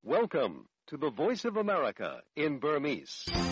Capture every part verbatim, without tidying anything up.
Welcome to the Voice of America in Burmese. ။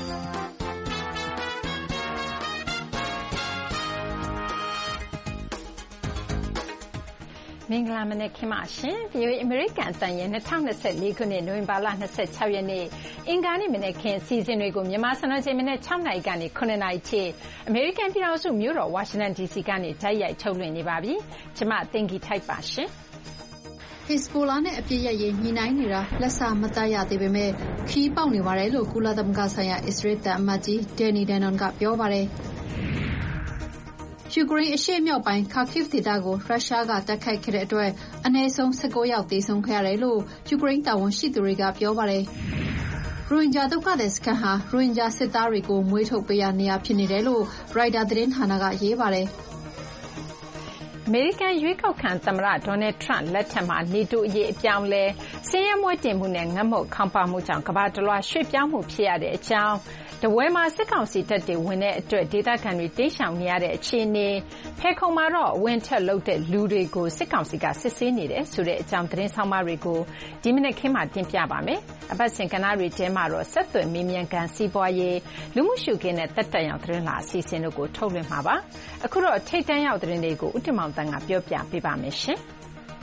မင်္ဂလာမနက်ခင်းပါရှင်။ ဗွီအိုအေ အမေရိကန်အသံရဲ့၂၀၂၄ခုနှစ်နိုဝင်ဘာလ၂၆ရက်နေ့အင်္ဂါနေ့မနက်ခင်းအစီအစဉ်တွေကိုမြန်မာစံတော်ချိန်မနက်၆နာရီကနေ၇နာရီထိအမေရိကန်ပြည်ထောင်စုမြို့တော်ဝါရှင်တန်ဒီစီကနေတိုက်ရိုက်ထုတ်လွှင့်နေပါပြီ။ကျွန်မသင်္ကီထိုက်ပါရှင်။ Hezbollah နဲ့အပြစ်ရရေးညှိနှိုင်းနေတာလက်စမတတ်ရသေးပေမဲ့ခီးပေါက်နေပါတယ်လို့ကုလသမဂ္ဂဆိုင်ရာအစ္စရေးတန်အမတ်ကြီး Danny Danon ကပြောပါတယ်။ယူကရိန်းအရှေ့မြောက်ပိုင်း Kharkiv ဒေသကိုရုရှားကတိုက်ခိုက်ခဲ့တဲ့အတွက်အနည်းဆုံး၁၉ယောက်သေဆုံးခဲ့ရတယ်လို့ယူကရိန်းတာဝန်ရှိသူတွေကပြောပါတယ်။ရိုဟင်ဂျာဒုက္ခသည်စခန်းဟာရိုဟင်ဂျာစစ်သားတွေကိုမွေးထုတ်ပေးရနေရဖြစ်နေတယ်လို့ရိုက်တာသတင်းဌာနကရေးပါတယ်။အမေရိကန်ရွေးကောက်ခံသမ္မတဒေါ်နယ်ထရန့်လက်ထက်မှာနေတိုးအရေးအပြောင်းလဲဆင်းရဲမွဲတေမှုနဲ့ငတ်မွတ်ခေါင်းပါမှုကြောင့်ကမ္ဘာတလွှားရွှေ့ပြောင်းမှုဖြစ်ရတဲ့အကြောင်းတဝဲမှာစစ်ကောင်စီတပ်တွေဝင်တဲ့အတွက်ဒေသခံတွေတိတ်ရှောင်နေရတဲ့အခြေအနေဖဲခုံမှာတော့အဝင်ထက်လုပ်တဲ့လူတွေကိုစစ်ကောင်စီကစစ်ဆေးနေတယ်ဆိုတဲ့အကြောင်းသတင်းဆောင်မတွေကိုဒီမနေ့ခင်းမှာတင်ပြပါမယ်။အပတ်စဉ်ကဏ္ဍတွေထဲမှာတော့ဆက်သွယ်မေးမြန်းခန်းစီးပွားရေးလူမှုရှုခင်းနဲ့တက်တက်ရောင်သတင်းလာအစီအစဉ်တို့ကိုထုတ်လွှင့်မှာပါ။အခုတော့ထိတ်တန့်ရောက်သတင်းတွေကိုဥတ္တမောင်တန်းကပြောပြပေးပါမယ်ရှင်။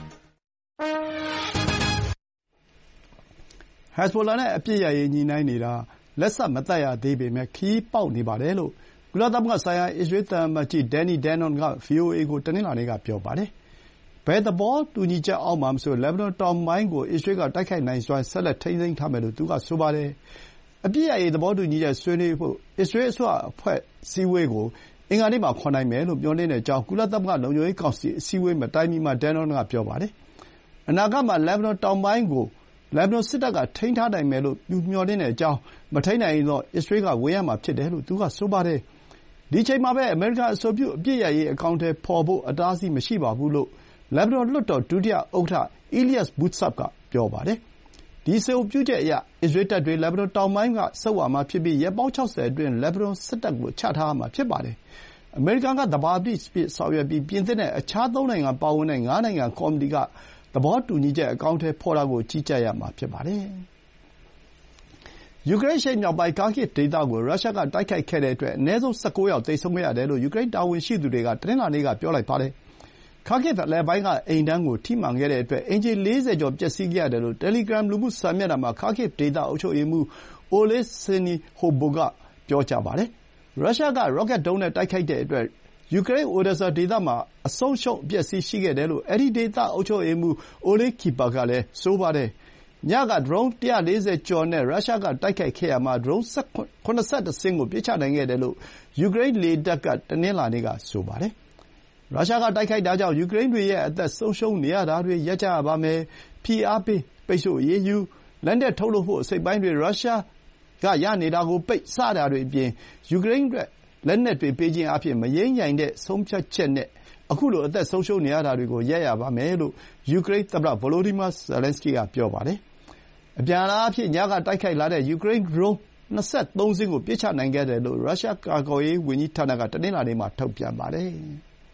Hezbollah နဲ့အပြစ်ရရေးညှိနှိုင်းနေတာလက်စမတတ်ရသေးပေမဲ့ခီးပေါက်နေပါတယ်လို့ကုလသမဂ္ဂဆိုင်ရာအစ္စရေးတန်အမတ်ကြီး Danny Danon က ဗွီအိုအေကိုတနင်္လာနေ့ကပြောပါတယ်။ဘယ်သဘောတူညီချက်အောက်မှာမဆိုလက်ဘနွန်တောင်ပိုင်းကိုအစ္စရေးကတိုက်ခိုက်နိုင်စွမ်းဆက်လက်ထိန်းသိမ်းထားမယ်လို့သူကဆိုပါတယ်။အပြစ်ရရေးသဘောတူညီချက်ဆွေးနွေးဖို့အစ္စရေးအစိုးရအဖွဲ့အစည်းအဝေးကိုအင်္ဂါနေ့မှာခေါ်နိုင်မယ်လို့မျှော်လင့်တဲ့အကြောင်းကုလသမဂ္ဂလုံခြုံရေးကောင်စီအစည်းအဝေးမတိုင်မီမှာ Danon ကပြောပါတယ်။အနာဂတ်မှာလက်ဘနွန်တောင်ပိုင်းကိုလက်ဘနွန်စစ်တပ်ကထိန်းထားနိုင်မယ်လို့သူမျှော်လင့်တဲ့အကြောင်းမထိန်းနိုင်ရင်တော့အစ္စရေးကဝင်ရမှာဖြစ်တယ်လို့သူကဆိုပါတယ်။ဒီအချိန်မှာပဲအမေရိကန်အဆိုပြုအပြစ်ရရေးအကောင်အထည်ဖော်ဖို့အတားအဆီးမရှိပါဘူးလို့လက်ဘနွန်လွှတ်တော်ဒုတိယဥက္ကဋ္ဌ Elias Bou-Saab ကပြောပါတယ်။ဒီအဆိုပြုချက်အရအစ္စရေးတပ်တွေလက်ဘနွန်တောင်ပိုင်းကဆုတ်ခွာမှာဖြစ်ပြီးရက်ပေါင်း၆၀အတွင်းလက်ဘနွန်စစ်တပ်ကိုချထားရမှာဖြစ်ပါတယ်။အမေရိကန်ကသဘာပတိအဖြစ်ဆောင်ရွက်ပြီးပြင်သစ်နဲ့အခြားသုံးနိုင်ငံပါဝင်တဲ့ငါးနိုင်ငံကော်မတီကသဘောတူညီချက်အကောင်အထည်ဖော်တာကိုကြီးကြပ်ရမှာဖြစ်ပါတယ်။ယူကရိန်းအရှေ့မြောက်ပိုင်း Kharkiv ဒေသကိုရုရှားကတိုက်ခိုက်ခဲ့တဲ့အတွက်အနည်းဆုံး၁၉ယောက်သေဆုံးခဲ့ရတယ်လို့ယူကရိန်းတာဝန်ရှိသူတွေကတနင်္လာနေ့ကပြောလိုက်ပါတယ်။ Kharkiv အလယ်ပိုင်းကအိမ်တန်းကိုထိမှန်ခဲ့တဲ့အတွက်အိမ်ခြေ၄၀ကျော်ပျက်စီးခဲ့ရတယ်လို့ Telegram လူမှုစာမျက်နှာမှာ Kharkiv ဒေသအုပ်ချုပ်ရေးမှူး Oleh Syniehobov ကပြောပါတယ်။ရုရှားကရော့ကက်ဒုံးနဲ့တိုက်ခိုက်တဲ့အတွက်ယူကရိန်း Odesa ဒေသမှာအဆုံးအရှုံးအပျက်အစီးရှိခဲ့တယ်လို့အဲဒီဒေသအုပ်ချုပ်ရေးမှူး Oleh Kipar ကလည်းဆိုပါတယ်။ညကဒရုန်း၁၄၀ကျော်နဲ့ရုရှားကတိုက်ခိုက်ခဲ့ရာမှာဒရုန်း၇၁စင်းကိုပစ်ချနိုင်ခဲ့တယ်လို့ယူကရိန်းလေတပ်ကတနင်္လာနေ့ကဆိုပါတယ်။ရုရှားကတိုက်ခိုက်တာကြောင့်ယူကရိန်းတွေရဲ့အသက်ဆုံးရှုံးနေရတာတွေရပ်ကြရပါမယ်။ဖိအားပေးပိတ်ဆို့အရေးယူလက်နက်ထုတ်လုပ်ဖို့အစိတ်အပိုင်းတွေရုရှားကရနေတာကိုပိတ်စတာတွေအပြင်ယူကရိန်းအတွက်လက်နက်တွေပေးခြင်းအားဖြင့်မယိမ်းယိုင်တဲ့ဆုံးဖြတ်ချက်နဲ့အခုလိုအသက်ဆုံးရှုံးနေရတာတွေကိုရပ်ရပါမယ်လို့ယူကရိန်းသမ္မတ Volodymyr Zelenskyy ကပြောပါတယ်။အပြန်အလှန်အားဖြင့်ညကတိုက်ခိုက်လာတဲ့ယူကရိန်းဒရုန်း၂၃စင်းကိုပစ်ချနိုင်ခဲ့တယ်လို့ရုရှားကာကွယ်ရေးဝန်ကြီးဌာနကတနင်္လာနေ့မှာထုတ်ပြန်ပါတယ်။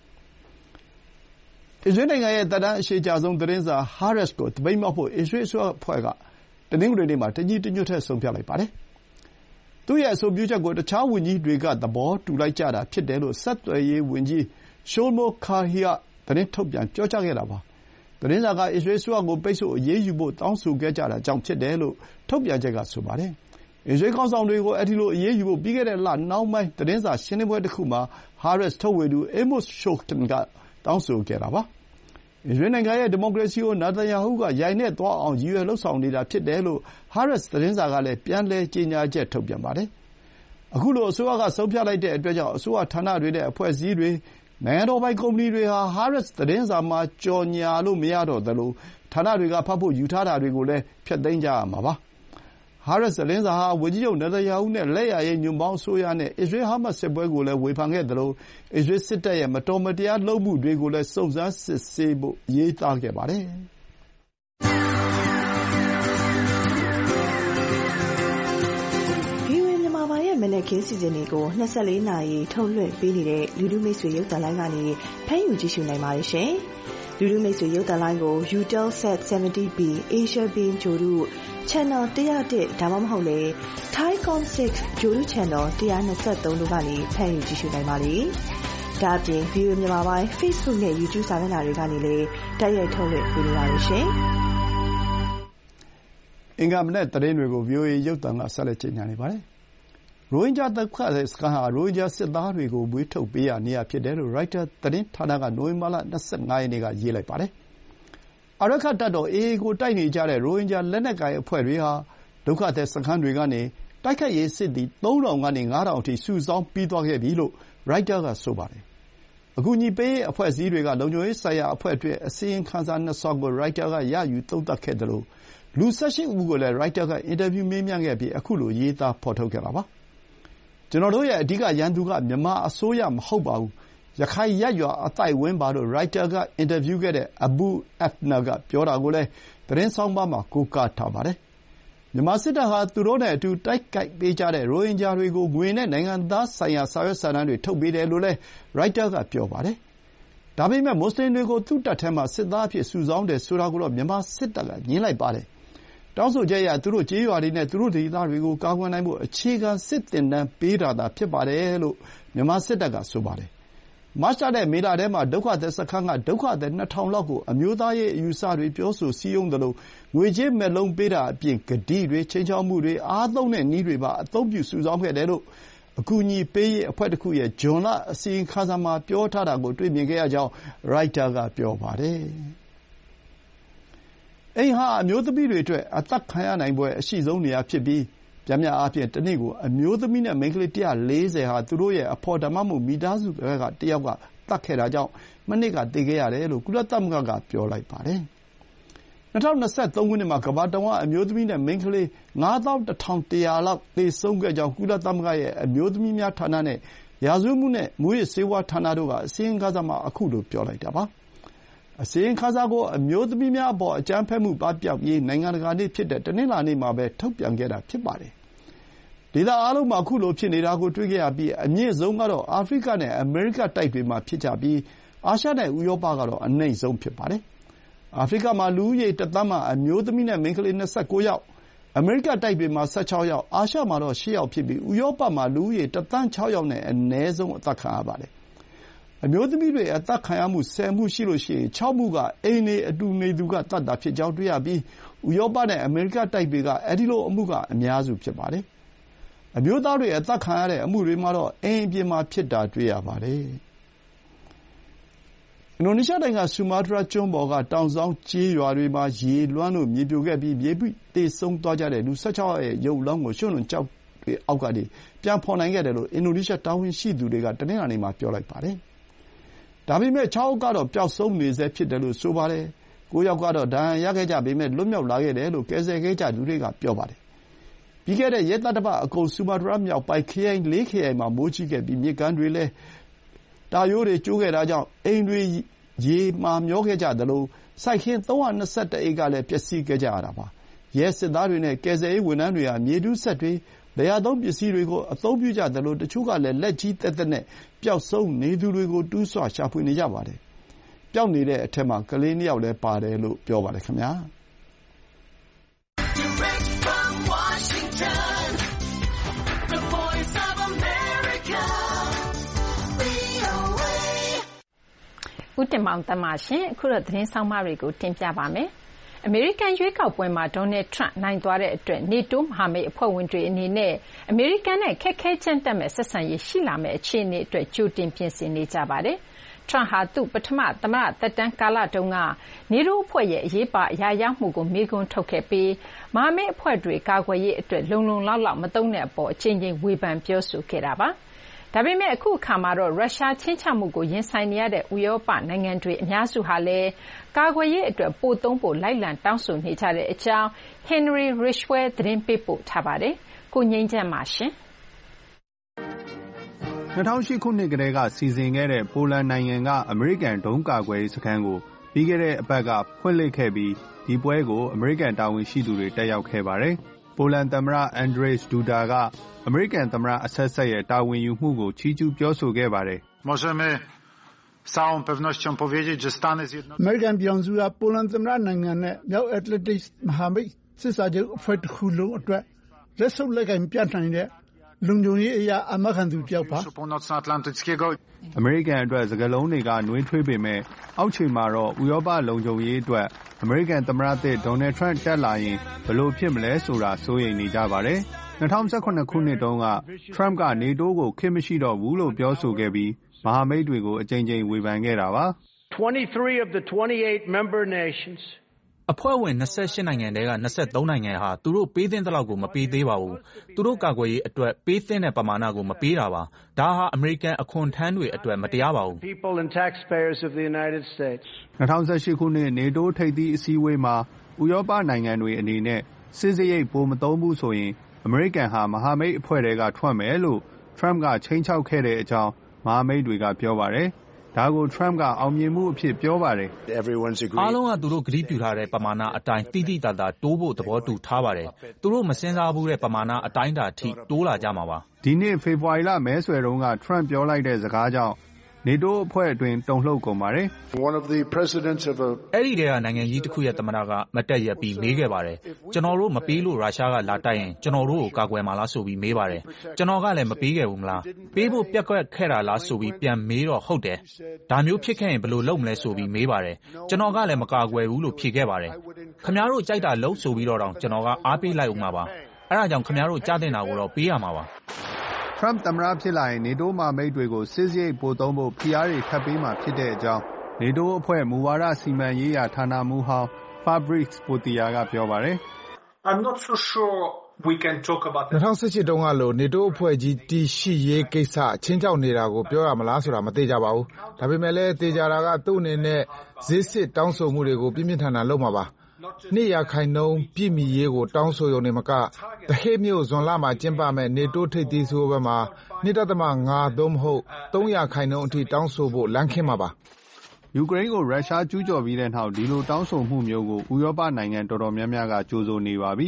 အစ္စရေးနိုင်ငံရဲ့သက်တမ်းအရှည်ကြာဆုံးသတင်းစာ Haaretz ကိုသပိတ်မှောက်ဖို့အစ္စရေးအစိုးရအဖွဲ့ကတနင်္ဂနွေနေ့မှာတညီတညွတ်တည်းဆုံးဖြတ်လိုက်ပါတယ်။သူ့ရဲ့အဆိုပြုချက်ကိုတခြားဝန်ကြီးတွေကသဘောတူလိုက်ကြတာဖြစ်တယ်လို့ဆက်သွယ်ရေးဝန်ကြီး Shlomo Karhi ကသတင်းထုတ်ပြန်ပြောကြားခဲ့တာပါ။သတင်းစာကအစ္စရေးအစိုးရကိုပိတ်ဆို့အရေးယူဖို့တောင်းဆိုခဲ့ကြတာကြောင့်ဖြစ်တယ်လို့ထုတ်ပြန်ချက်ကဆိုပါတယ်။အစ္စရေးခေါင်းဆောင်တွေကိုအဲဒီလိုအရေးယူဖို့ပြီးခဲ့တဲ့လနှောင်းပိုင်းသတင်းစာရှင်းလင်းပွဲတခုမှာ Haaretz ထုတ်ဝေသူ Amos Schlochten ကတောင်းဆိုခဲ့တာပါ။အစ္စရေးနိုင်ငံရဲ့ဒီမိုကရေစီကိုနာတန်ယာဟုကရိုက်နှက်သွားအောင်ရည်ရွယ်လုပ်ဆောင်နေတာဖြစ်တယ်လို့ Haaretz သတင်းစာကလည်းပြန်လည်ကြေညာချက်ထုတ်ပြန်ပါတယ်။အခုလိုအစိုးရကဆုံးဖြတ်လိုက်တဲ့အတွက်ကြောင့်အစိုးရဌာနတွေနဲ့အဖွဲ့အစည်းတွေနိုင်ငံတော်ပိုင်ကုမ္ပဏီတွေဟာ Haaretz သတင်းစာမှာကြော်ညာလို့မရတော့သလိုဌာနတွေကဖတ်ဖို့ယူထားတာတွေကိုလည်းဖျက်သိမ်းကြရမှာပါ။ Haaretz သတင်းစာဟာဝန်ကြီးချုပ်နေတန်ယာဟုနဲ့လက်ယာယိမ်းညွန့်ပေါင်းအစိုးရနဲ့အစ္စရေး-ဟာမတ်စ်စစ်ပွဲကိုလည်းဝေဖန်ခဲ့သလိုအစ္စရေးစစ်တပ်ရဲ့မတော်မတရားလုပ်မှုတွေကိုလည်းစုံစမ်းစစ်ဆေးဖို့ရေးသားခဲ့ပါတယ်။မနက်ခင်းစီစဉ်တွေကို၂၄နာရီထုတ်လွှင့်ပေးနေတဲ့လူထုမိတ်ဆွေရုပ်သံလိုင်းကနေဖမ်းယူကြည့်ရှုနိုင်ပါတယ်ရှင်။လူလူမိတ်ဆွေရုပ်သံလိုင်းကို Eutelsat 70 B Asia Beam ဂြိုဟ်တု Channel one oh oneဒါမှမဟုတ်လေ Thaicom six ဂြိုဟ်တု Channel one twenty-threeတို့ကနေဖန်ယူကြည့်ရှုနိုင်ပါလေ။ဒါ့အပြင် ဗီအိုအေ မြန်မာပိုင်း Facebook နဲ့ YouTube စာမျက်နှာတွေကနေလည်းတိုက်ရိုက်ထုတ်လွှင့်ပေးနေပါလို့ရှင်။အင်္ဂါမနက်သတင်းတွေကို ဗီအိုအေ ရုပ်သံကဆက်လက်ကြေညာနေပါတယ်။ရိုဟင်ဂျာဒုက္ခသည်စခန်းဟာရိုဟင်ဂျာစစ်သားတွေကိုမွေးထုတ်ပေးရာနေရာဖြစ်တယ်လို့ ရိုက်တာသတင်းဌာနကနိုဝင်ဘာလ၂၅ရက်နေ့ကရေးလိုက်ပါတယ်။အာရက္ခတပ်တော် အေအေ ကိုတိုက်နေကြတဲ့ရိုဟင်ဂျာလက်နက်ကိုင်အဖွဲ့တွေဟာဒုက္ခသည်စခန်းတွေကနေတိုက်ခိုက်ရေးစစ်သည်သုံးထောင်ကနေငါးထောင်အထိစုဆောင်းပြီးသွားခဲ့ပြီလို့ရိုက်တာကဆိုပါတယ်။အကူအညီပေးရေးအဖွဲ့အစည်းတွေကလုံခြုံရေးဆိုင်ရာအဖွဲ့တွေအစီရင်ခံစာနှစ်စောင်ကိုရိုက်တာကရယူသုံးသပ်ခဲ့တယ်လို့လူ၁၈ဦးကိုလည်းရိုက်တာကအင်တာဗျူးမေးမြန်းခဲ့ပြီးအခုလိုရေးသားဖော်ထုတ်ခဲ့တာပါ။ကျွန်တော်တို့ရဲ့အဓိကရန်သူကမြန်မာအစိုးရမဟုတ်ပါဘူး။ရခိုင်ရပ်ရွာအသိုက်အဝန်းပါလို့ရိုက်တာကအင်တာဗျူးခဲ့တဲ့အဘူအက်ဖ်နာကပြောတာကိုလည်းသတင်းဆောင်းပါးမှာကိုးကားထားပါတယ်။မြန်မာစစ်တပ်ဟာသူတို့နဲ့အတူတိုက်ခိုက်ပေးကြတဲ့ရိုဟင်ဂျာတွေကိုငွေနဲ့နိုင်ငံသားဆိုင်ရာစာရွက်စာတမ်းတွေထုတ်ပေးတယ်လို့လည်းရိုက်တာကပြောပါတယ်။ဒါပေမဲ့မွတ်ဆလင်တွေကိုသူ့တပ်ထဲမှာစစ်သားအဖြစ်စုဆောင်းတယ်ဆိုတာကိုတော့မြန်မာစစ်တပ်ကငြင်းလိုက်ပါတယ်။တောင်းဆိုချက်အရသူတို့ကျေးရွာတွေနဲ့သူတို့ဒေသတွေကိုကာကွယ်နိုင်ဖို့အခြေခံစစ်သင်တန်းပေးတာသာဖြစ်ပါတယ်လို့မြန်မာစစ်တပ်ကဆိုပါတယ်။မတ်လနဲ့မေလထဲမှာဒုက္ခသည်စခန်းကဒုက္ခသည်နှစ်ထောင်လောက်ကိုအမျိုးသားရေးအယူအဆတွေပြောဆိုစည်းရုံးသလိုငွေကြေးမက်လုံးပေးတာအပြင်ဂတိတွေခြိမ်းခြောက်မှုတွေအားသုံးတဲ့နည်းတွေပါအသုံးပြုစုဆောင်းခဲ့တယ်လို့အကူအညီပေးရေးအဖွဲ့တစ်ခုရဲ့ဇွန်လအစီရင်ခံစာမှာပြောထားတာကိုတွေ့မြင်ခဲ့ရကြောင်းရိုက်တာကပြောပါတယ်။အိမ်ဟာအမျိုးသမီးတွေအတွက်အသက်ခံရနိုင်ပွဲအရှိဆုံးနေရာဖြစ်ပြီးပျမ်းမျှအားဖြင့်တစ်နေ့ကိုအမျိုးသမီးနဲ့မိန်းကလေးone hundred fortyဟာသူတို့ရဲ့အဖော်ဒါမှမဟုတ်မိသားစုဘက်ကတယောက်ကသတ်ခဲ့တာကြောင့်မနှစ်ကသေခဲ့ရတယ်လို့ကုလသမဂ္ဂကပြောလိုက်ပါတယ်။၂၀၂၃ခုနှစ်မှာကမ္ဘာတဝန်းအမျိုးသမီးနဲ့မိန်းကလေးငါးသောင်းတစ်ထောင်တစ်ရာလောက်သေဆုံးခဲ့ကြောင်းကုလသမဂ္ဂရဲ့အမျိုးသမီးများဌာနနဲ့ရာဇဝတ်မှုနဲ့မူးယစ်ဆေးဝါးဌာနတို့ကအစီရင်ခံစာမှာအခုလိုပြောလိုက်တာပါ။အစီရင်ခံစာကိုအမျိုးသမီးများအပေါ်အကြမ်းဖက်မှုပပျောက်ရေးနိုင်ငံတကာနေ့ဖြစ်တဲ့တနင်္လာနေ့မှာပဲထုတ်ပြန်ခဲ့တာဖြစ်ပါတယ်။ဒေသအားလုံးမှာအခုလိုဖြစ်နေတာကိုတွေ့ခဲ့ရပြီးအမြင့်ဆုံးကတော့အာဖရိကနဲ့အမေရိကတိုက်တွေမှာဖြစ်ကြပြီးအာရှနဲ့ဥရောပကတော့အနိမ့်ဆုံးဖြစ်ပါတယ်။အာဖရိကမှာလူဦးရေတစ်သန်းမှာအမျိုးသမီးနဲ့မိန်းကလေး၂၉ယောက်အမေရိကတိုက်တွေမှာ၁၆ယောက်အာရှမှာတော့၈ယောက်ဖြစ်ပြီးဥရောပမှာလူဦးရေတစ်သန်း၆ယောက်နဲ့အနည်းဆုံးအသက်ခံရပါတယ်။အမျိုးသမီးတွေအသက်ခံရမှု၁၀မှုရှိလို့ရှိရင်၆မှုကအိမ်နေအတူနေသူကသတ်တာဖြစ်ကြောင်းတွေ့ရပြီးဥရောပနဲ့အမေရိကတိုက်တွေကအဲဒီလိုအမှုကအများစုဖြစ်ပါတယ်။အမျိုးသားတွေအသက်ခံရတဲ့အမှုတွေမှာတော့အိမ်အပြင်မှာဖြစ်တာတွေ့ရပါတယ်။အင်ဒိုနီးရှားနိုင်ငံဆူမာတြားကျွန်းပေါ်ကတောင်စောင်းကျေးရွာတွေမှာရေလွှမ်းလို့မြေပြိုခဲ့ပြီးမြေပိသေဆုံးသွားကြတဲ့လူ၁၆ယောက်ရဲ့ရုပ်အလောင်းကိုရွှံ့နွံကျောက်တွေအောက်ကနေပြန်ဖော်နိုင်ခဲ့တယ်လို့အင်ဒိုနီးရှားတာဝန်ရှိသူတွေကတနင်္လာနေ့မှာပြောလိုက်ပါတယ်။ဒါပေမဲ့၆ယောက်ကတော့ပျောက်ဆုံးနေဆဲဖြစ်တယ်လို့ဆိုပါတယ်။၉ယောက်ကတော့ဒဏ်ရာရခဲ့ကြပေမဲ့လွတ်မြောက်လာခဲ့တယ်လို့ကယ်ဆယ်ခဲ့ကြသူတွေကပြောပါတယ်။ပြီးခဲ့တဲ့ရက်သတ္တပတ်အကုန်ဆူမာတြားမြောက်ပိုင်းခရိုင်လေးခရိုင်မှာမိုးကြီးခဲ့ပြီးမြစ်ကမ်းတွေလည်းတာရိုးတွေကျိုးခဲ့တာကြောင့်အိမ်တွေရေမှာမျောခဲ့ကြသလိုစိုက်ခင်း၃၂၁အိတ်ကလည်းပျက်စီးခဲ့ကြရတာပါ။ရဲစစ်သားတွေနဲ့ကယ်ဆယ်ရေးဝန်ထမ်းတွေဟာမြေတူးစက်တွေလယ်ယာသုံးပစ္စည်းတွေကိုအသုံးပြုကြသလိုတချို့ကလည်းလက်ကြီးသက်သက်နဲ့ပျောက်ဆုံးနေသူတွေကိုတူးဆွရှာဖွေနေကြပါတယ်။ပျောက်နေတဲ့အထက်မှာကလေးနှစ်ယောက်လည်းပါတယ်လို့ပြောပါတယ်ခင်ဗျာ။ဦးတင်မောင်သန်းပါရှင်အခုတော့သတင်းဆောင်မတွေကိုတင်ပြပါမယ်။အမေရိကန်ရွေးကောက်ပွဲမှာဒေါ်နယ်ထရန့်နိုင်သွားတဲ့အတွက်နေတိုးမဟာမိတ်အဖွဲ့ဝင်တွေအနေနဲ့အမေရိကန်နဲ့ခက်ခဲကြမ်းတက်မဲ့ဆက်ဆံရေးရှိလာမဲ့အခြေအနေအတွက်ကြိုတင်ပြင်ဆင်နေကြပါတယ်။ထရန့်ဟာသူ့ပထမသမ္မတသက်တမ်းကာလတုန်းကနေတိုးအဖွဲ့ရဲ့အရေးပါအရာရမှုကိုမေးခွန်းထုတ်ခဲ့ပြီးမဟာမိတ်အဖွဲ့တွေကာကွယ်ရေးအတွက်လုံလုံလောက်လောက်မသုံးတဲ့အပေါ်အချိန်ချင်းဝေဖန်ပြောဆိုခဲ့တာပါ။ဒါပေမဲ့အခုအခါမှာတော့ရုရှားချင်းချမှုကိုရင်ဆိုင်နေရတဲ့ဥရောပနိုင်ငံတွေအများစုဟာလည်းကာကွယ်ရေးအတွက်ပိုသုံးဖို့လိုက်လံတောင်းဆိုနေကြတဲ့အကြောင်း Henry Ridgwell သတင်းပေးပို့ထားပါတယ်။ကိုငိမ့်ချမ်းပါရှင်။၂၀၀၈ခုနှစ်ကတည်းကစီစဉ်ခဲ့တဲ့ပိုလန်နိုင်ငံကအမေရိကန်ဒုံးကာကွယ်ရေးစခန်းကိုပြီးခဲ့တဲ့အပတ်ကဖွင့်လှစ်ခဲ့ပြီးဒီပွဲကိုအမေရိကန်တာဝန်ရှိသူတွေတက်ရောက်ခဲ့ပါတယ်။ပိုလန်သမ္မတ Andrzej Duda ကအမေရိကန်သမ္မတအဆက်ဆက်ရဲ့တာဝန်ယူမှုကိုချီးကျူးပြောဆိုခဲ့ပါတယ်။ Możemy całą pewnością powiedzieć, że Stany Zjednoczone အမေရိကန်ပြည်ထောင်စုကပိုလန်သမ္မတနိုင်ငံနဲ့မြောက်အတ္တလန္တိတ်မဟာမိတ်စစ်စာချုပ်အဖွဲ့တစ်ခုလုံးအတွက်လက်ဆုပ်လက်ကင်ပြနိုင်တဲ့လုံခြုံရေးအရာအမခံသူတယောက်ပါ Północnoatlantyckiego အမေရိကန်အတွက်စကားလုံးတွေကနှွေးထွေးပေမဲ့အောက်ခြေမှာတော့ဥရောပလုံခြုံရေးအတွက်အမေရိကန်သမ္မတသစ်ဒေါ်နယ်ထရန့်တက်လာရင်ဘယ်လိုဖြစ်မလဲဆိုတာစိုးရိမ်နေကြပါတယ်၂၀၁၇ခုနှစ်တုန်းကထရန့်က NATO ကိုခေတ်မရှိတော့ဘူးလို့ပြောဆိုခဲ့ပြီးမဟာမိတ်တွေကိုအကြိမ်ကြိမ်ဝေဖန်ခဲ့တာပါ twenty-three of the twenty-eight member nations အဖွဲ့ဝင်၂၈နိုင်ငံထဲက၂၃နိုင်ငံဟာသူတို့ပေးသင့်တဲ့လောက်ကိုမပေးသေးပါဘူးသူတို့ကာကွယ်ရေးအတွက်ပေးသင့်တဲ့ပမာဏကိုမပေးတာပါဒါဟာအမေရိကန်အခွန်ထမ်းတွေအတွက်မတရားပါဘူး၂၀၁၈ခုနှစ် NATO ထိပ်သီးအစည်းအဝေးမှာဥရောပနိုင်ငံတွေအနေနဲ့စစ်စရိတ်ပိုမသုံးဘူးဆိုရင်အမေရိကန်ဟာမဟာမိတ်အဖွဲ့တွေကထွက်မယ်လို့ထရန့်ကချိန်ချောက်ခဲ့တဲ့အကြောင်းမဟာမိတ်တွေကပြောပါတယ်ဒါကိုထရန့်ကအောင်မြင်မှုအဖြစ်ပြောပါတယ်အားလုံးကသူတို့ကတိပြုထားတဲ့ပမာဏအတိုင်းတိတိတသာတိုးဖို့သဘောတူထားပါတယ်သူတို့မစင်စားဘူးတဲ့ပမာဏအတိုင်းတာထိတိုးလာကြမှာပါဒီနေ့ဖေဖော်ဝါရီလမဲဆွယ်တုန်းကထရန့်ပြောလိုက်တဲ့စကားကြောင့်NATO အဖွဲ့အတွင်းတုန်လှုပ်ကုန်ပါတယ်အဲ့ဒီတည်းကနိုင်ငံကြီးတစ်ခုရဲ့သမ္မတကမတက်ရက်ပြီးမေးခဲ့ပါတယ်ကျွန်တော်တို့မပေးလို့ရုရှားကလာတိုက်ရင်ကျွန်တော်တို့ကိုကာကွယ်မှာလားဆိုပြီးမေးပါတယ်ကျွန်တော်ကလည်းမပေးခဲ့ဘူးမလားပေးဖို့ပြက်ကွက်ခဲ့တာလားဆိုပြီးပြန်မေးတော့ဟုတ်တယ်ဒါမျိုးဖြစ်ခဲ့ရင်ဘယ်လိုလုပ်မလဲဆိုပြီးမေးပါတယ်ကျွန်တော်ကလည်းမကာကွယ်ဘူးလို့ဖြေခဲ့ပါတယ်ခင်ဗျားတို့ကြိုက်တာလုပ်ဆိုပြီးတော့တောင်ကျွန်တော်ကအားပေးလိုက်ဦးမှာပါအဲ့ဒါကြောင့်ခင်ဗျားတို့ကြားတင်တာကိုတော့ပေးရမှာပါထရန့်သမ္မတဖြစ်လာရင် NATO မဟာမိတ်တွေကိုစစ်စရိတ်ပိုသုံးဖို့ဖိအားတွေထပ်ပေးမှာဖြစ်တဲ့အကြောင်း NATO အဖွဲ့မူဝါဒစီမံရေးရာဌာနမှူးဟောင်း Fabrice Pottier ကပြောပါတယ် I'm not so sure we can talk about ၂၀၁၈တုန်းကလို့ NATO အဖွဲ့ကြီးတည်ရှိရေးကိစ္စအချင်းချောက်နေတာကိုပြောရမလားဆိုတာမသိကြပါဘူးဒါပေမဲ့လည်းသိကြတာကသူ့အနေနဲ့ဈေးစစ်တောင်းဆိုမှုတွေကိုပြင်းပြင်းထန်ထန်လုပ်မှာပါနှစ်ရာခိုင်နှုန်းပြည်မီရေးကိုတောင်းဆိုရုံနဲ့မကတဟိမြို့ဇွန်လမှာကျင်းပမဲ့ NATO ထိပ်သီးဆွေးနွေးပွဲမှာ ၂.၅ သို့မဟုတ်၃ရာခိုင်နှုန်းအထိတောင်းဆိုဖို့လမ်းခင်းမှာပါယူကရိန်းကိုရုရှားကျူးကျော်ပြီးတဲ့နောက်ဒီလိုတောင်းဆိုမှုမျိုးကိုဥရောပနိုင်ငံတော်တော်များများကကြိုးဆိုနေပါပြီ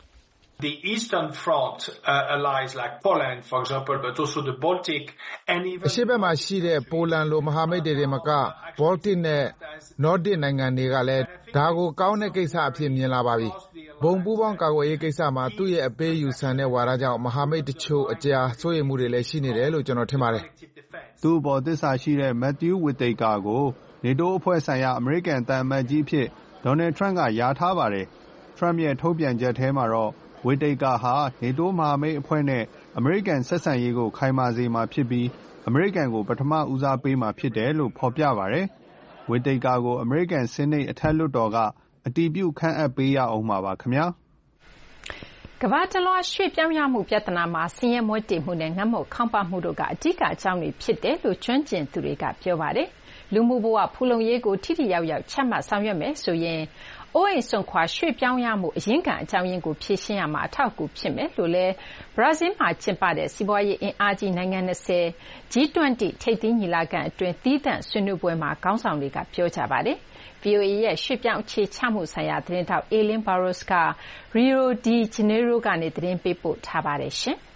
The Eastern Front uh, allies like Poland, for example, but also the Baltic and even အရှေ့ဘက်မှာရှိတဲ့ပိုလန်လိုမဟာမိတ်တွေမက Baltic နဲ့ Nordic နိုင်ငံတွေကလည်းဒါကိုကောင်းတဲ့ကိစ္စအဖြစ်မြင်လာပါပြီ။ဘုံပူးပေါင်းကာကွယ်ရေးကိစ္စမှာသူ့ရဲ့အပေးယူဆန်တဲ့ဝါဒကြောင့်မဟာမိတ်တချို့အကြားစိုးရိမ်မှုတွေလည်းရှိနေတယ်လို့ကျွန်တော်ထင်ပါတယ်။သူ့ဘော်သစ္စာရှိတဲ့ Matthew Whitaker ကို NATO အဖွဲ့ဆိုင်ရာအမေရိကန်တန်အမတ်ကြီးဖြစ်ဒေါ်နယ်ထရန့်ကယာထားပါတယ်။ Trump ရဲ့ထုတ်ပြန်ချက်ထဲမှာတော့ဝီတေကာဟာ NATO မဟာမိတ်အဖွဲ့နဲ့အမေရိကန်ဆက်ဆံရေးကိုခိုင်မာစေမှာဖြစ်ပြီးအမေရိကန်ကိုပထမဦးစားပေးမှာဖြစ်တယ်လို့ဖော်ပြပါတယ်။ဝီတေကာကိုအမေရိကန်ဆီနိတ်အထက်လွှတ်တော်ကအတည်ပြုခန့်အပ်ပေးရအောင်ပါပါခင်ဗျာ။ကမ္ဘာတလွှားရွှေ့ပြောင်းရမှုပြဿနာမှာဆင်းရဲမွဲတေမှုနဲ့ငတ်မွတ်ခေါင်းပါမှုတို့ကအဓိကအကြောင်းတွေဖြစ်တယ်လို့ကျွမ်းကျင်သူတွေကပြောပါတယ်။လူမှုဘဝဖူလုံရေးကိုထိထိရောက်ရောက်ချမှတ်ဆောင်ရွက်မယ်ဆိုရင်အိုးအိမ်စွန့်ခွာရွှေ့ပြောင်းရမှုအရင်းခံအကြောင်းရင်းကိုဖြေရှင်းရမှာအထောက်အကူဖြစ်မယ်လို့လည်းဘရာဇီးမှာကျင်းပတဲ့စီးပွားရေးအင်အားကြီးနိုင်ငံ၂၀ G twenty ထိပ်သီးညီလာခံအတွင်းသီးသန့်ဆွေးနွေးပွဲမှာခေါင်းဆောင်တွေကပြောကြပါတယ်။ VOA ရဲ့ရွှေ့ပြောင်းအခြေချမှုဆိုင်ရာသတင်းထောက် Eileen Burrows က Rio de Janeiro ကနေသတင်းပေးပို့ထားပါတယ်ရှင်။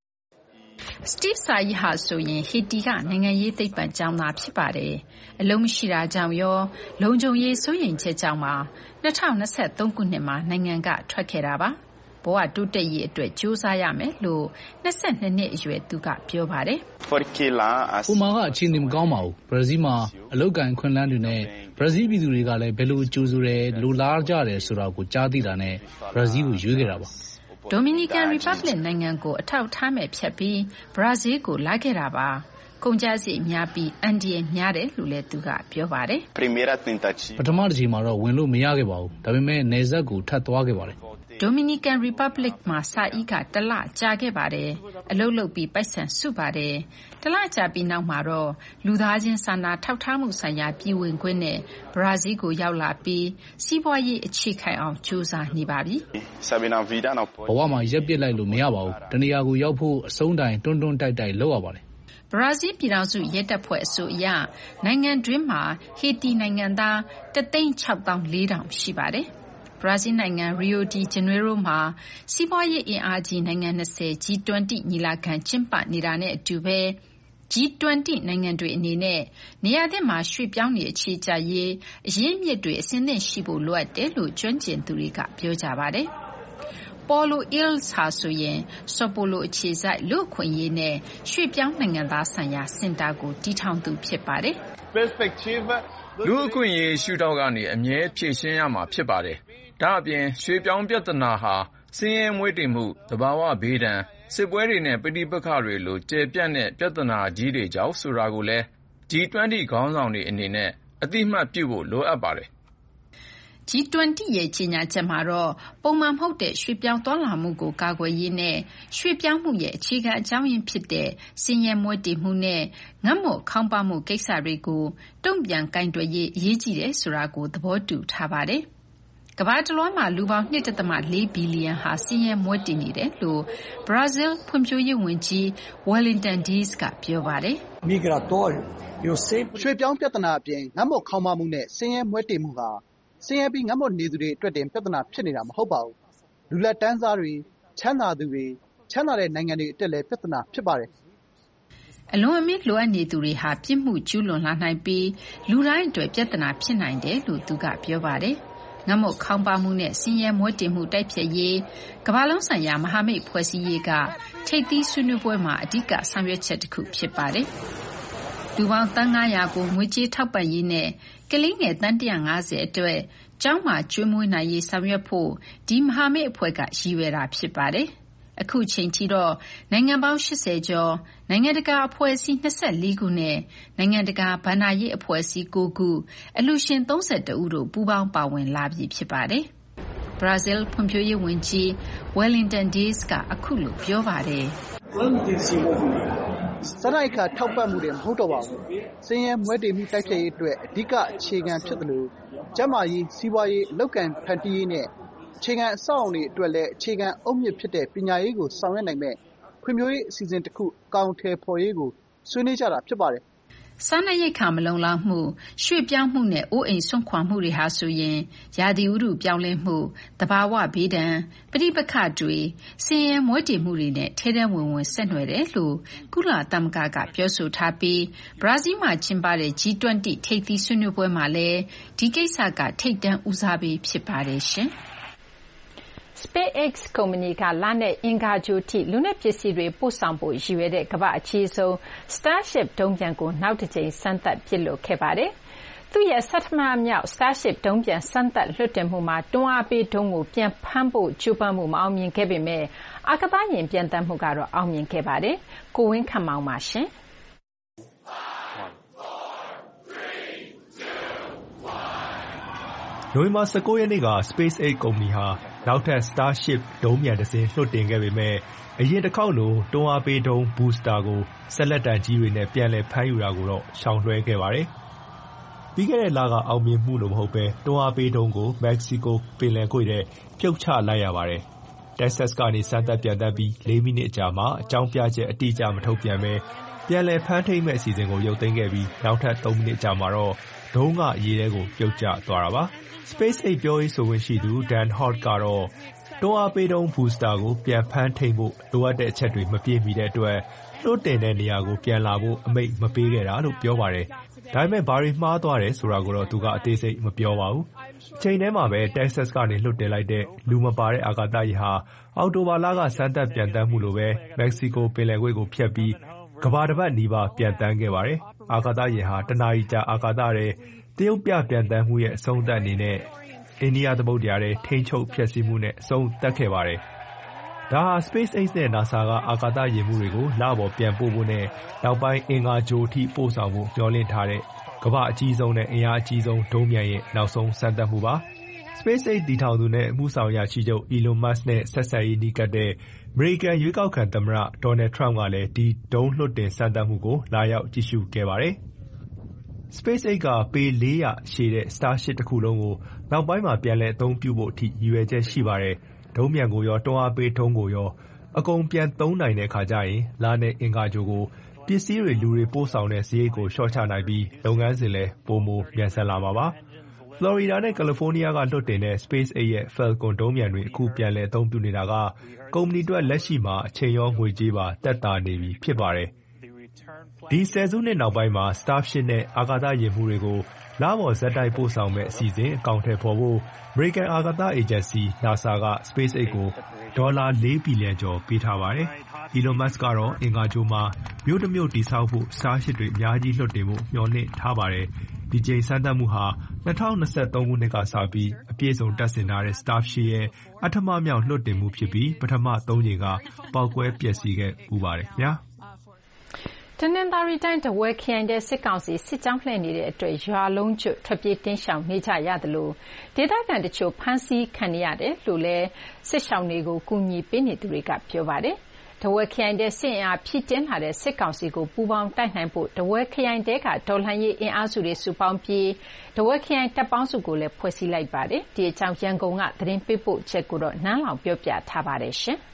Steve Tsai ဟာဆိုရင်ဟေတီကနိုင်ငံရေးသိပ္ပံကျောင်းသားဖြစ်ပါတယ်။အလုံးမရှိတာကြောင့်ရောလုံခြုံရေးစိုးရိမ်ချက်ကြောင့်ပါ၂၀၂၃ခုနှစ်မှာနိုင်ငံကထွက်ခဲ့တာပါ။ဘဝတိုးတက်ရေးအတွက်ကြိုးစားရမယ်လို့၂၂နှစ်အရွယ်သူကပြောပါတယ်။ဟိုမှာကအခြေအနေမကောင်းပါဘူး။ဘရာဇီးမှာအလုပ်ကိုင်ခွင့်လန်းတွေနဲ့ဘရာဇီးပြည်သူတွေကလည်းဘယ်လိုကြိုးဆိုတယ်လိုလားကြတယ်ဆိုတာကိုကြားသိတာနဲ့ဘရာဇီးကိုရွေးခဲ့တာပါ။ Dominican Republic နိုင်ငံကိုအထောက်ထားမဲ့ဖြတ်ပြီးဘရာဇီးကိုလာခဲ့တာပါ။ကုန်ကျစရိတ်များပြီးအန်ဒီရယ်များတယ်လို့လည်းသူကပြောပါတယ်။ပထမတစ်ချိန်မှာတော့ဝင်လို့မရခဲ့ပါဘူး။ဒါပေမဲ့နယ်စပ်ကိုထပ်သွားခဲ့ပါတယ်။ Dominican Republic မှာစာအီးကတလကြာခဲ့ပါတယ်။အလုပ်လုပ်ပြီးပိုက်ဆံစုပါတယ်။တလကြာပြီးနောက်မှာတော့လူသားချင်းစာနာထောက်ထားမှုဆိုင်ရာပြည်ဝင်ခွင့်နဲ့ဘရာဇီးကိုရောက်လာပြီးစီးပွားရေးအခြေခိုင်အောင်ကြိုးစားနေပါပြီ။ဘဝမှာရက်ပစ်လိုက်လို့မရပါဘူး။တနေရာကိုရောက်ဖို့အဆုံးတိုင်တွန်းတွန်းတိုက်တိုက်လုပ်ရပါတယ်ဘရာဇီးပြည်ထောင်စုရဲတပ်ဖွဲ့အဆိုအရနိုင်ငံတွင်းမှာဟေတီနိုင်ငံသားတစ်သိန်းခြောက်သောင်းလေးထောင်ရှိပါတယ်။ဘရာဇီးနိုင်ငံ Rio de Janeiro မှာစီးပွားရေးအင်အားကြီးနိုင်ငံ၂၀ G twenty ညီလာခံကျင်းပနေတာနဲ့အတူပဲ G twenty နိုင်ငံတွေအနေနဲ့နေရာသစ်မှာရွှေ့ပြောင်းနေအခြေချရေးအရင်းအမြစ်တွေအဆင့်သင့်ရှိဖို့လိုအပ်တယ်လို့ကျွမ်းကျင်သူတွေကပြောကြပါတယ်။ Paulo Illes ဟာဆိုရင် Sao Paulo အခြေစိုက်လူ့အခွင့်အရေးနဲ့ရွှေ့ပြောင်းနိုင်ငံသားဆိုင်ရာစင်တာကိုတည်ထောင်သူဖြစ်ပါတယ်။လူ့အခွင့်အရေးရှုထောင့်ကနေအမြဲဖြေရှင်းရမှာဖြစ်ပါတယ်။ဒါ့အပြင်ရွှေ့ပြောင်းပြဿနာဟာဆင်းရဲမွဲတေမှု၊သဘာဝဘေးဒဏ်၊စစ်ပွဲတွေနဲ့ပဋိပက္ခတွေလိုကျယ်ပြန့်တဲ့ပြဿနာကြီးတွေကြောင့်ဆိုတာကိုလည်း G twenty ခေါင်းဆောင်တွေအနေနဲ့အသိအမှတ်ပြုဖို့လိုအပ်ပါတယ်။ G twenty ရဲ့ကြေညာချက်မှာတော့ပုံမှန်မဟုတ်တဲ့ရွှေ့ပြောင်းသွားလာမှုကိုကာကွယ်ရေးနဲ့ရွှေ့ပြောင်းမှုရဲ့အခြေခံအကြောင်းရင်းဖြစ်တဲ့ဆင်းရဲမွဲတေမှုနဲ့ငတ်မွတ်ခေါင်းပါးမှုကိစ္စတွေကိုတုံ့ပြန်ကိုင်တွယ်ရေးအရေးကြီးတယ်ဆိုတာကိုသဘောတူထားပါတယ်။ကမ္ဘာတလွှားမှာလူပေါင်း two point four ဘီလီယံဟာဆင်းရဲမွဲတေနေတယ်လို့ဘရာဇီးဖွံ့ဖြိုးရေးဝန်ကြီး Wellington Dias ကပြောပါတယ်။ "ရွှေ့ပြောင်းပြဿနာအပြင်ငတ်မွတ်ခေါင်းပါးမှုနဲ့ဆင်းရဲမွဲတေမှုဟာဆင်းရဲပြီးငတ်မွတ်နေသူတွေအတွက်တင်ပြဿနာဖြစ်နေတာမဟုတ်ပါဘူး။လူလတ်တန်းစားတွေ၊ချမ်းသာသူတွေ၊ချမ်းသာတဲ့နိုင်ငံတွေအတွက်လည်းပြဿနာဖြစ်ပါတယ်။ " အလွန်အမင်းလိုအပ်နေသူတွေဟာပြစ်မှုကျူးလွန်လာနိုင်ပြီးလူတိုင်းအတွက်ပြဿနာဖြစ်နိုင်တယ်လို့သူကပြောပါတယ်။ငတ်မွတ်ခေါင်းပါးမှုနဲ့ဆင်းရဲမွဲတေမှုတိုက်ဖျက်ရေးကမ္ဘာလုံးဆိုင်ရာမဟာမိတ်ဖွဲ့စည်းရေးကထိပ်သီးဆွေးနွေးပွဲမှာအဓိကဆောင်ရွက်ချက်တခုဖြစ်ပါတယ်။လူပေါင်းသန်း၅ရာကိုငွေကြေးထောက်ပံ့ရေးနဲ့ကလေးငယ်သန်းone hundred fiftyအတွက်ကျောင်းမှာကျွေးမွေးနိုင်ရေးဆောင်ရွက်ဖို့ဒီမဟာမိတ်အဖွဲ့ကရည်ရွယ်တာဖြစ်ပါတယ်။အခုချိန်ထိတော့နိုင်ငံပေါင်းeightyကျော်နိုင်ငံတကာအဖွဲ့အစည်းtwenty-fourခုနဲ့နိုင်ငံတကာဘဏ္ဍာရေးအဖွဲ့အစည်းnineခုအလှူရှင်thirty-twoဦးတို့ပူးပေါင်းပါဝင်လာပြီဖြစ်ပါတယ်။ဘရာဇီးဖွံ့ဖြိုးရေးဝန်ကြီး Wellington Dias ကအခုလိုပြောပါတယ်။ "စားနပ်ရိက္ခာထောက်ပံ့မှုတင်မဟုတ်တော့ပါဘူး။ဆင်းရဲမွဲတေမှုတိုက်ဖျက်ရေးအတွက်အဓိကအခြေခံဖြစ်သလိုကျန်းမာရေး၊စီးပွားရေး၊အလုပ်အကိုင်ဖန်တီးရေးနဲ့အခြေခံအဆောက်အအုံတွေအတွက်လည်းအခြေခံအုတ်မြစ်ဖြစ်တဲ့ပညာရေးကိုဆောင်ရွက်နိုင်မယ့်ဖွံ့ဖြိုးရေးအစီအစဉ်တခုအကောင်အထည်ဖော်ရေးကိုဆွေးနွေးကြတာဖြစ်ပါတယ်။ " စားနပ်ရိက္ခာမလုံလောက်မှု၊ရွှေ့ပြောင်းမှုနဲ့အိုးအိမ်စွန့်ခွာမှုတွေဟာဆိုရင်ရာသီဥတုပြောင်းလဲမှု၊သဘာဝဘေးဒဏ်၊ပဋိပက္ခတွေ၊ဆင်းရဲမွဲတေမှုတွေနဲ့ထဲထဲဝင်ဝင်ဆက်နွယ်တယ်လို့ကုလသမဂ္ဂကပြောဆိုထားပြီးဘရာဇီးမှာကျင်းပတဲ့ G twenty ထိပ်သီးဆွေးနွေးပွဲမှာလည်းဒီကိစ္စကထိပ်တန်းဦးစားပေးဖြစ်ပါတယ်ရှင်။ SpaceX ကုမ္ပဏီကလနဲ့အင်္ဂါဂြိုဟ်ထိလူနဲ့ပစ္စည်းတွေပို့ဆောင်ဖို့ရည်ရွယ်တဲ့ကမ္ဘာ့အကြီးဆုံး Starship ဒုံးပျံကိုနောက်တကြိမ်စမ်းသပ်ပစ်လွှတ်ခဲ့ပါတယ်။သူ့ရဲ့ဆဌမမြောက် Starship ဒုံးပျံစမ်းသပ်လွှတ်တင်မှုမှာတွန်းအားပေးဒုံးကိုပြန်ဖမ်းဖို့ကြိုးပမ်းမှုမအောင်မြင်ခဲ့ပေမယ့်အာကာသယာဉ်ပျံသန်းမှုကတော့အောင်မြင်ခဲ့ပါတယ်။ကိုဝင်းခန့်မောင်ပါရှင်။နိုဝင်ဘာone nineရက်နေ့က SpaceX ကုမ္ပဏီဟာနောက်ထပ် Starship ဒုံးပျံတစင်းလွှတ်တင်ခဲ့ပေမယ့်အရင်တစ်ခေါက်လိုတွန်းအားပေးဒုံး Booster ကိုစက်လက်တံကြီးတွေနဲ့ပြန်လည်ဖမ်းယူတာကိုတော့ရှောင်လွှဲခဲ့ပါတယ်။ပြီးခဲ့တဲ့လကအောင်မြင်မှုလိုမဟုတ်ဘဲတွန်းအားပေးဒုံးကိုမက္ကဆီကိုပင်လယ်ကွေ့ထဲပြုတ်ချလိုက်ရပါတယ်။ Texas ကနေစမ်းသပ်ပျံသန်းပြီး၄မိနစ်အကြာမှာအကြောင်းပြချက်အတိအကျမထုတ်ပြန်ဘဲပြန်လည်ဖမ်းထိန်းမယ့်အစီအစဉ်ကိုရုပ်သိမ်းခဲ့ပြီးနောက်ထပ်၃မိနစ်အကြာမှာတော့ဒုံးကရေထဲကိုပြုတ်ကျသွားတာပါ။ SpaceX ပြောရေးဆိုခွင့်ရှိသူ Dan Holt ကတော့တွန်းအားပေးဒုံး Booster ကိုပြန်ဖမ်းထိန်းဖို့လိုအပ်တဲ့အချက်တွေမပြည့်မီတဲ့အတွက်လွှတ်တင်တဲ့နေရာကိုပြန်လာဖို့အမိန့်မပေးခဲ့တာလို့ပြောပါတယ်။ဒါပေမဲ့ဘာတွေမှားသွားတယ်ဆိုတာကိုတော့သူကအသေးစိတ်မပြောပါဘူး။အချိန်တည်းမှာပဲ Texas ကနေလွှတ်တင်လိုက်တဲ့လူမပါတဲ့အာကာသယာဉ်ဟာအောက်တိုဘာလကစမ်းသပ်ပျံသန်းမှုလိုပဲမက္ကဆီကိုပင်လယ်ကွေ့ကိုဖြတ်ပြီးကမ္ဘာတစ်ပတ်နီးပါးပျံသန်းခဲ့ပါတယ်။အာကာသယာဉ်ဟာတစ်နာရီကြာအာကာသထဲသရုပ်ပြပျံသန်းမှုရဲ့အဆုံးသတ်အနေနဲ့အိန္ဒိယသမုဒ္ဒရာထဲထိန်းချုပ်ဖျက်ဆီးမှုနဲ့အဆုံးသတ်ခဲ့ပါတယ်။ဒါဟာ SpaceX နဲ့ NASA ကအာကာသယာဉ်မှူးတွေကိုလပေါ်ပြန်ပို့ဖို့နဲ့နောက်ပိုင်းအင်္ဂါဂြိုဟ်ထိပို့ဆောင်ဖို့မျှော်လင့်ထားတဲ့ကမ္ဘာ့အကြီးဆုံးနဲ့အင်အားအကြီးဆုံးဒုံးပျံရဲ့နောက်ဆုံးစမ်းသပ်မှုပါ။ SpaceX တည်ထောင်သူနဲ့အမှုဆောင်အရာရှိချုပ် Elon Musk နဲ့ဆက်ဆံရေးနီးကပ်တဲ့အမေရိကန်ရွေးကောက်ခံသမ္မတ Donald Trump ကလည်းဒီဒုံးလွှတ်တင်စမ်းသပ်မှုကိုလာရောက်ကြည့်ရှုခဲ့ပါတယ်။ SpaceX ကပေ၄၀၀ရှည်တဲ့ Starship တခုလုံးကိုနောက်ပိုင်းမှာပြန်လည်အသုံးပြုဖို့အထိရည်ရွယ်ချက်ရှိပါတယ်။ဒုံးပျံကိုရောတွန်းအားပေးဒုံးကိုရောအကုန်ပြန်သုံးနိုင်တဲ့အခါကျရင်လနဲ့အင်္ဂါဂြိုဟ်ကိုပစ္စည်းတွေလူတွေပို့ဆောင်တဲ့စရိတ်ကိုလျှော့ချနိုင်ပြီးလုပ်ငန်းစဉ်လည်းပိုမိုမြန်ဆန်လာမှာပါ။ဖလော်ရီဒါနဲ့ကယ်လီဖိုးနီးယားကလွှတ်တင်တဲ့ SpaceX ရဲ့ Falcon ဒုံးပျံတွေအခုပြန်လည်အသုံးပြုနေတာကကုမ္ပဏီအတွက်လက်ရှိမှာအချိန်ရောငွေကြေးပါသက်သာနေပြီဖြစ်ပါတယ်။ဒီဆယ်စုနှစ်နောက်ပိုင်းမှာ Starship နဲ့အာကာသယာဉ်မှူးတွေကိုလပေါ်ဆက်တိုက်ပို့ဆောင်မယ့်အစီအစဉ်အကောင်အထည်ဖော်ဖို့အမေရိကန်အာကာသအေဂျင်စီ NASA က SpaceX ကိုဒေါ်လာလေးဘီလီယံကျော်ပေးထားပါတယ်။ Elon Musk ကတော့အင်္ဂါဂြိုဟ်မှာမြို့တစ်မြို့တည်ဆောက်ဖို့ Starship တွေအများကြီးလွှတ်တင်ဖို့မျှော်လင့်ထားပါတယ်။ဒီကြိမ်စမ်းသပ်မှုဟာ၂၀၂၃ခုနှစ်ကစပြီးအပြည့်အစုံတပ်ဆင်ထားတဲ့ Starship ရဲ့အဋ္ဌမမြောက်လွှတ်တင်မှုဖြစ်ပြီးပထမသုံးကြိမ်ကပေါက်ကွဲပျက်စီးခဲ့ဖူးပါတယ်ခင်ဗျာ။တနင်္သာရီတိုင်းထားဝယ်ခရိုင်ထဲစစ်ကောင်စီစစ်ကြောင်းလှည့်နေတဲ့အတွက်ရွာလုံးကျွတ်ထွက်ပြေးတိမ်းရှောင်နေကြရသလိုဒေသခံတချို့ဖမ်းဆီးခံနေရတယ်လို့လည်းစစ်ရှောင်တွေကိုကူညီပေးနေသူတွေကပြောပါတယ်။ထားဝယ်ခရိုင်ထဲစစ်အင်အားဖြည့်တင်းလာတဲ့စစ်ကောင်စီကိုပူးပေါင်းတိုက်နိုင်ဖို့ထားဝယ်ခရိုင်ထဲကတော်လှန်ရေးအင်အားစုတွေစုပေါင်းပြီးထားဝယ်ခရိုင်တပ်ပေါင်းစုကိုလည်းဖွဲ့စည်းလိုက်ပါတယ်။ဒီအကြောင်းရန်ကုန်ကသတင်းပေးပို့ချက်ကိုတော့နန်းလောင်ပြောပြထားပါတယ်ရှင်။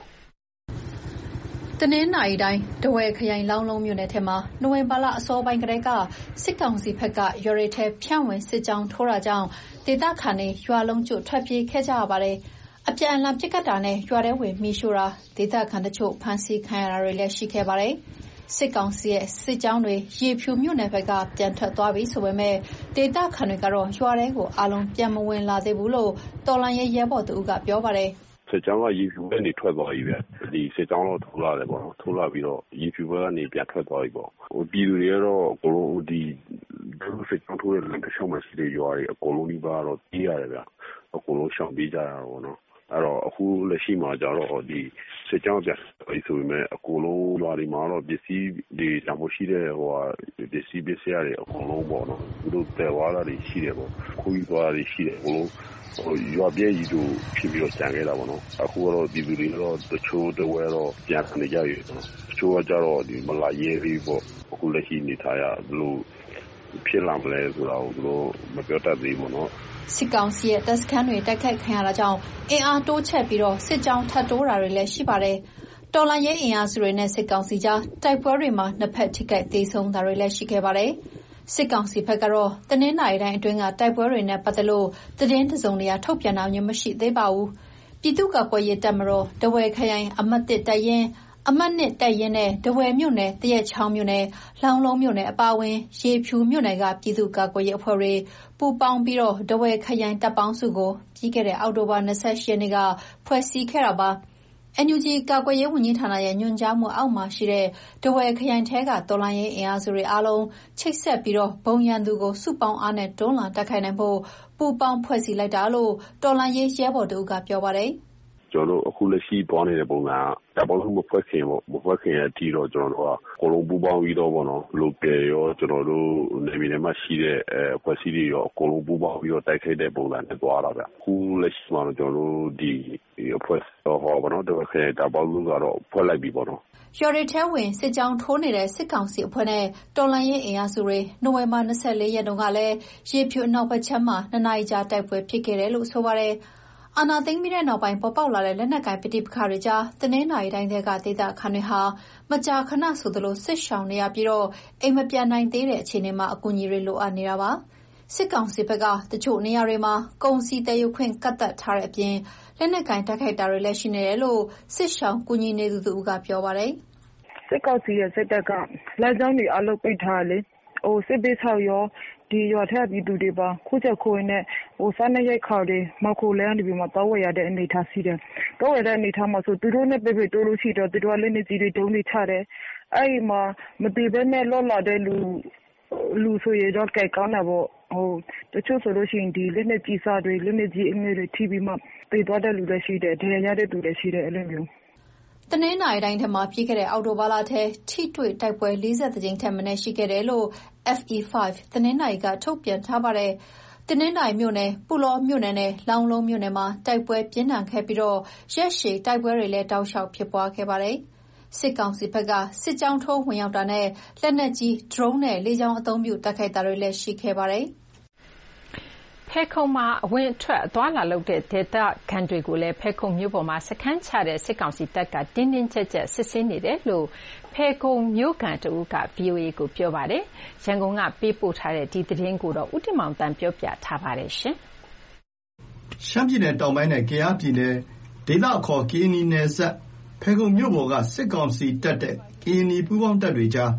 တနင်္သာရီတိုင်းထားဝယ်ခရိုင်လောင်းလုံးမြို့နယ်ထဲမှာနိုဝင်ဘာလအစောပိုင်းကတည်းကစစ်ကောင်စီဘက်ကရွာတွေထဲဖြန့်ဝင်စစ်ကြောင်းထိုးတာကြောင့်ဒေသခံတွေရွာလုံးကျွတ်ထွက်ပြေးခဲ့ကြရပါတယ်။အပြန်အလှန်ပစ်ခတ်တာနဲ့ရွာထဲဝင်မီးရှို့တာဒေသခံတချို့ဖမ်းဆီးခံရတာတွေလည်းရှိခဲ့ပါတယ်။စစ်ကောင်စီရဲ့စစ်ကြောင်းတွေရေဖြူမြို့နယ်ဘက်ကပြန်ထွက်သွားပြီဆိုပေမဲ့ဒေသခံတွေကတော့ရွာထဲကိုအလုံးပြန်မဝင်လာသေးဘူးလို့တော်လန်ရဲရဲဘော်သူကပြောပါတယ်။စစ်ကြောင်းကရေဖြူဘက်နေထွက်သွားပြီပဲဒီစစ်ကြောင်းတော့ထိုးလာတယ်ပေါ့နော်ထိုးလာပြီးတော့ရေဖြူဘက်ကနေပြန်ထွက်သွားပြီပေါ့ဟိုပြည်သူတွေကတော့အကုန်လုံးဒီစစ်ကြောင်းထိုးတဲ့လမ်းတစ်လျှောက်မှာရှိတဲ့ရွာတွေအကုန်လုံးဒီပါတော့ပြေးရတယ်ဗျအကုန်လုံးရှောင်ပြေးကြရတာပေါ့နော်အဲ့တော့အခုလက်ရှိမှာကျတော့ဒီစစ်ကြောင်းပြန်ပြီးဆိုပေမဲ့အကုန်လုံးရွာတွေမှာတော့ပစ္စည်းတွေတံမိုးရှိတဲ့ဟိုဟာပစ္စည်းပစ္စည်းတွေအကုန်လုံးပေါ့နော်သူတို့တယ်ဝါလာတွေရှိတယ်ပေါ့ခူးရွာတွေရှိတယ်အကုန်လုံးဟိုရွာပြည့်ကြီးတို့ဖြစ်ပြီးတော့ကြံခဲ့တာပေါ့နော်အခုတော့ပြည်သူတွေတော့တချို့တဝဲတော့ပြန်နေကြပြီပေါ့နော်တချို့ကကြတော့ဒီမလာရဲသေးပေါ့အခုလက်ရှိနေထားရဘလို့ဖြစ်လာမလဲဆိုတော့သူတို့မပြောတတ်သေးဘူးနော်စစ်ကောင်စီရဲ့တပ်စခန်းတွေတိုက်ခိုက်ခံရတာကြောင့်အင်အားတိုးချက်ပြီးတော့စစ်ကြောင်းထပ်တိုးတာတွေလည်းရှိပါတယ်တော်လန်ရဲအင်အားစုတွေနဲ့စစ်ကောင်စီကြားတိုက်ပွဲတွေမှာနှစ်ဖက်ထိခိုက်ဒေဆုံးတာတွေလည်းရှိခဲ့ပါတယ်စစ်ကောင်စီဘက်ကတော့တနင်္လာရီတိုင်းအတွင်းကတိုက်ပွဲတွေနဲ့ပတ်သက်လို့သတင်းတစုံတရာထုတ်ပြန်တာမျိုးမရှိသေးပါဘူးပြည်သူ့ကာကွယ်ရေးတပ်မတော်ထားဝယ်ခရိုင်အမှတ်တစ်တပ်ရင်းအမှတ်နှစ်တပ်ရင်းနဲ့ထားဝယ်မြို့နယ်တရက်ချောင်းမြို့နယ်လောင်းလုံးမြို့နယ်အပါအဝင်ရေဖြူမြို့နယ်ကပြည်သူ့ကာကွယ်ရေးအဖွဲ့တွေပူးပေါင်းပြီးတော့ထားဝယ်ခရိုင်တပ်ပေါင်းစုကိုပြီးခဲ့တဲ့အောက်တိုဘာ၂၈ရက်နေ့ကဖွဲ့စည်းခဲ့တာပါ။ အန် ယူ ဂျီ ကာကွယ်ရေးဝန်ကြီးဌာနရဲ့ညွှန်ကြားမှုအောက်မှာရှိတဲ့ထားဝယ်ခရိုင်ထဲကတော်လှန်ရေးအင်အားစုတွေအားလုံးချိတ်ဆက်ပြီးဘုံရန်သူကိုစုပေါင်းအားနဲ့တွန်းလှန်တိုက်ခိုက်နိုင်ဖို့ပူးပေါင်းဖွဲ့စည်းလိုက်တာလို့တော်လှန်ရေးရဲဘော်တဦးကပြောပါတယ်။ကျွန်တော်တို့အခုလက်ရှိပေါ်နေတဲ့ပုံစံကတပ်ပေါင်းစုမဖွဲ့ခင်ပေါ့မဖွဲ့ခင်အထိတော့ကျွန်တော်တို့ကအကုန်လုံးပူးပေါင်းပြီးတော့ပေါ့နော် local ရောကျွန်တော်တို့နေပြည်တော်မှာရှိတဲ့အဲဖွဲ့စည်းတွေရောအကုန်လုံးပူးပေါင်းပြီးတော့တိုက်ခိုက်တဲ့ပုံစံနဲ့သွားတာဗျအခုလက်ရှိမှာတော့ကျွန်တော်တို့ဒီအဖွဲ့တော့ဟောပေါ့နော်တော့ခဲတပ်ပေါင်းစုကတော့ဖွဲ့လိုက်ပြီပေါ့နော်ရွာတွေထဲဝင်စစ်ကြောင်းထိုးနေတဲ့စစ်ကောင်စီအဖွဲ့နဲ့တော်လှန်ရေးအင်အားစုတွေနိုဝင်ဘာ၂၄ရက်တုန်းကလည်းရေဖြူအနောက်ဘက်ခြမ်းမှာနှစ်နာရီကြာတိုက်ပွဲဖြစ်ခဲ့တယ်လို့ဆိုပါတယ်။အာဏာသိမ်းပြီးတဲ့နောက်ပိုင်းပေါ်ပေါက်လာတဲ့လက်နက်ကိုင်ပဋိပက္ခတွေကြားတနင်္လာရီတိုင်းကဒေသခံတွေဟာမကြာခဏဆိုသလိုစစ်ရှောင်နေရပြီးတော့အိမ်မပြန်နိုင်သေးတဲ့အခြေအနေမှာအကူအညီတွေလိုအပ်နေတာပါ။စစ်ကောင်စီဘက်ကတချို့နေရာတွေမှာကုန်စည်တည်ယူခွင့်ကတ်သက်ထားတဲ့အပြင်လက်နက်ကိုင်တိုက်ခိုက်တာတွေလည်းရှိနေတယ်လို့စစ်ရှောင်ကူညီနေသူသူကပြောပါတယ်။စစ်ကောင်စီရဲ့စစ်တပ်ကလက်ကြောင်းတွေအလုပ်ပိတ်ထားလေ။ဟိုစစ်ပေးဆောက်ရောဒီရွာထက်ပြည်သူတွေပါခုချက်ခိုးနဲ့ဟိုစားနေရိုက်ခေါ်တွေမခိုလဲနေပြီးမှတောဝရတဲ့အနေထားရှိတယ်။တောဝရတဲ့အနေထားမှာဆိုသူတို့နဲ့ပြပြတိုးလို့ရှိတော့သူတို့လည်းနေကြီးတွေတုံးနေချတယ်။အဲ့ဒီမှာမတည်ဘဲနဲ့လော့လာတဲ့လူလူဆိုရတော့ကြိုက်ကောင်းတာပေါ့ဟိုတချို့ဆိုလို့ရှိရင်ဒီလက်နဲ့ကြီးစားတွေလက်နဲ့ကြီးအငယ်တွေထိပြီးမှပြေးသွားတဲ့လူလည်းရှိတယ်ဒဏ်ရာရတဲ့လူလည်းရှိတယ်အဲ့လိုမျိုးတနင်္လာရီတိုင်းထဲမှာပြီးခဲ့တဲ့အောက်တိုဘာလထဲထိတွေ့တိုက်ပွဲ၄၁ကြိမ်ထက်မနည်းရှိခဲ့တယ်လို့ F E ၅ တနင်္လာရီကထုတ်ပြန်ထားပါတယ်။တနင်္လာရီမြို့နယ်ပူလောမြို့နယ်နဲ့လောင်းလုံးမြို့နယ်မှာတိုက်ပွဲပြင်းထန်ခဲ့ပြီးတော့ရက်ရှည်တိုက်ပွဲတွေလည်းတောက်လျှောက်ဖြစ်ပွားခဲ့ပါတယ်။စစ်ကောင်စီဘက်ကစစ်ကြောင်းထိုးဝင်ရောက်တာနဲ့လက်နက်ကြီး drone နဲ့လေကြောင်းအသုံးပြုတိုက်ခိုက်တာတွေလည်းရှိခဲ့ပါတယ်။ဖဲခုံမှာအဝင်အထွက်အသွားလာလုပ်တဲ့ဒေသခံတွေကိုလည်းဖဲခုံမြို့ပေါ်မှာစခန်းချတဲ့စစ်ကောင်စီတပ်ကတင်းတင်းကြပ်ကြပ်စစ်ဆေးနေတယ်လို့ဖဲခုံမြို့ခံတဦးက ဗွီအိုအေကိုပြောပါတယ်။ရန်ကုန်ကပေးပို့ထားတဲ့ဒီသတင်းကိုတော့ဦးတင်မောင်တန်းပြောပြထားပါတယ်ရှင်။ရှမ်းပြည်နယ်တောင်ပိုင်းနဲ့ကယားပြည်နယ်ဒေသအခေါ်ကရင်နီနယ်စပ်ဖဲခုံမြို့ပေါ်ကစစ်ကောင်စီတပ်တဲ့ကရင်နီပူးပေါင်းတပ်တွေကြား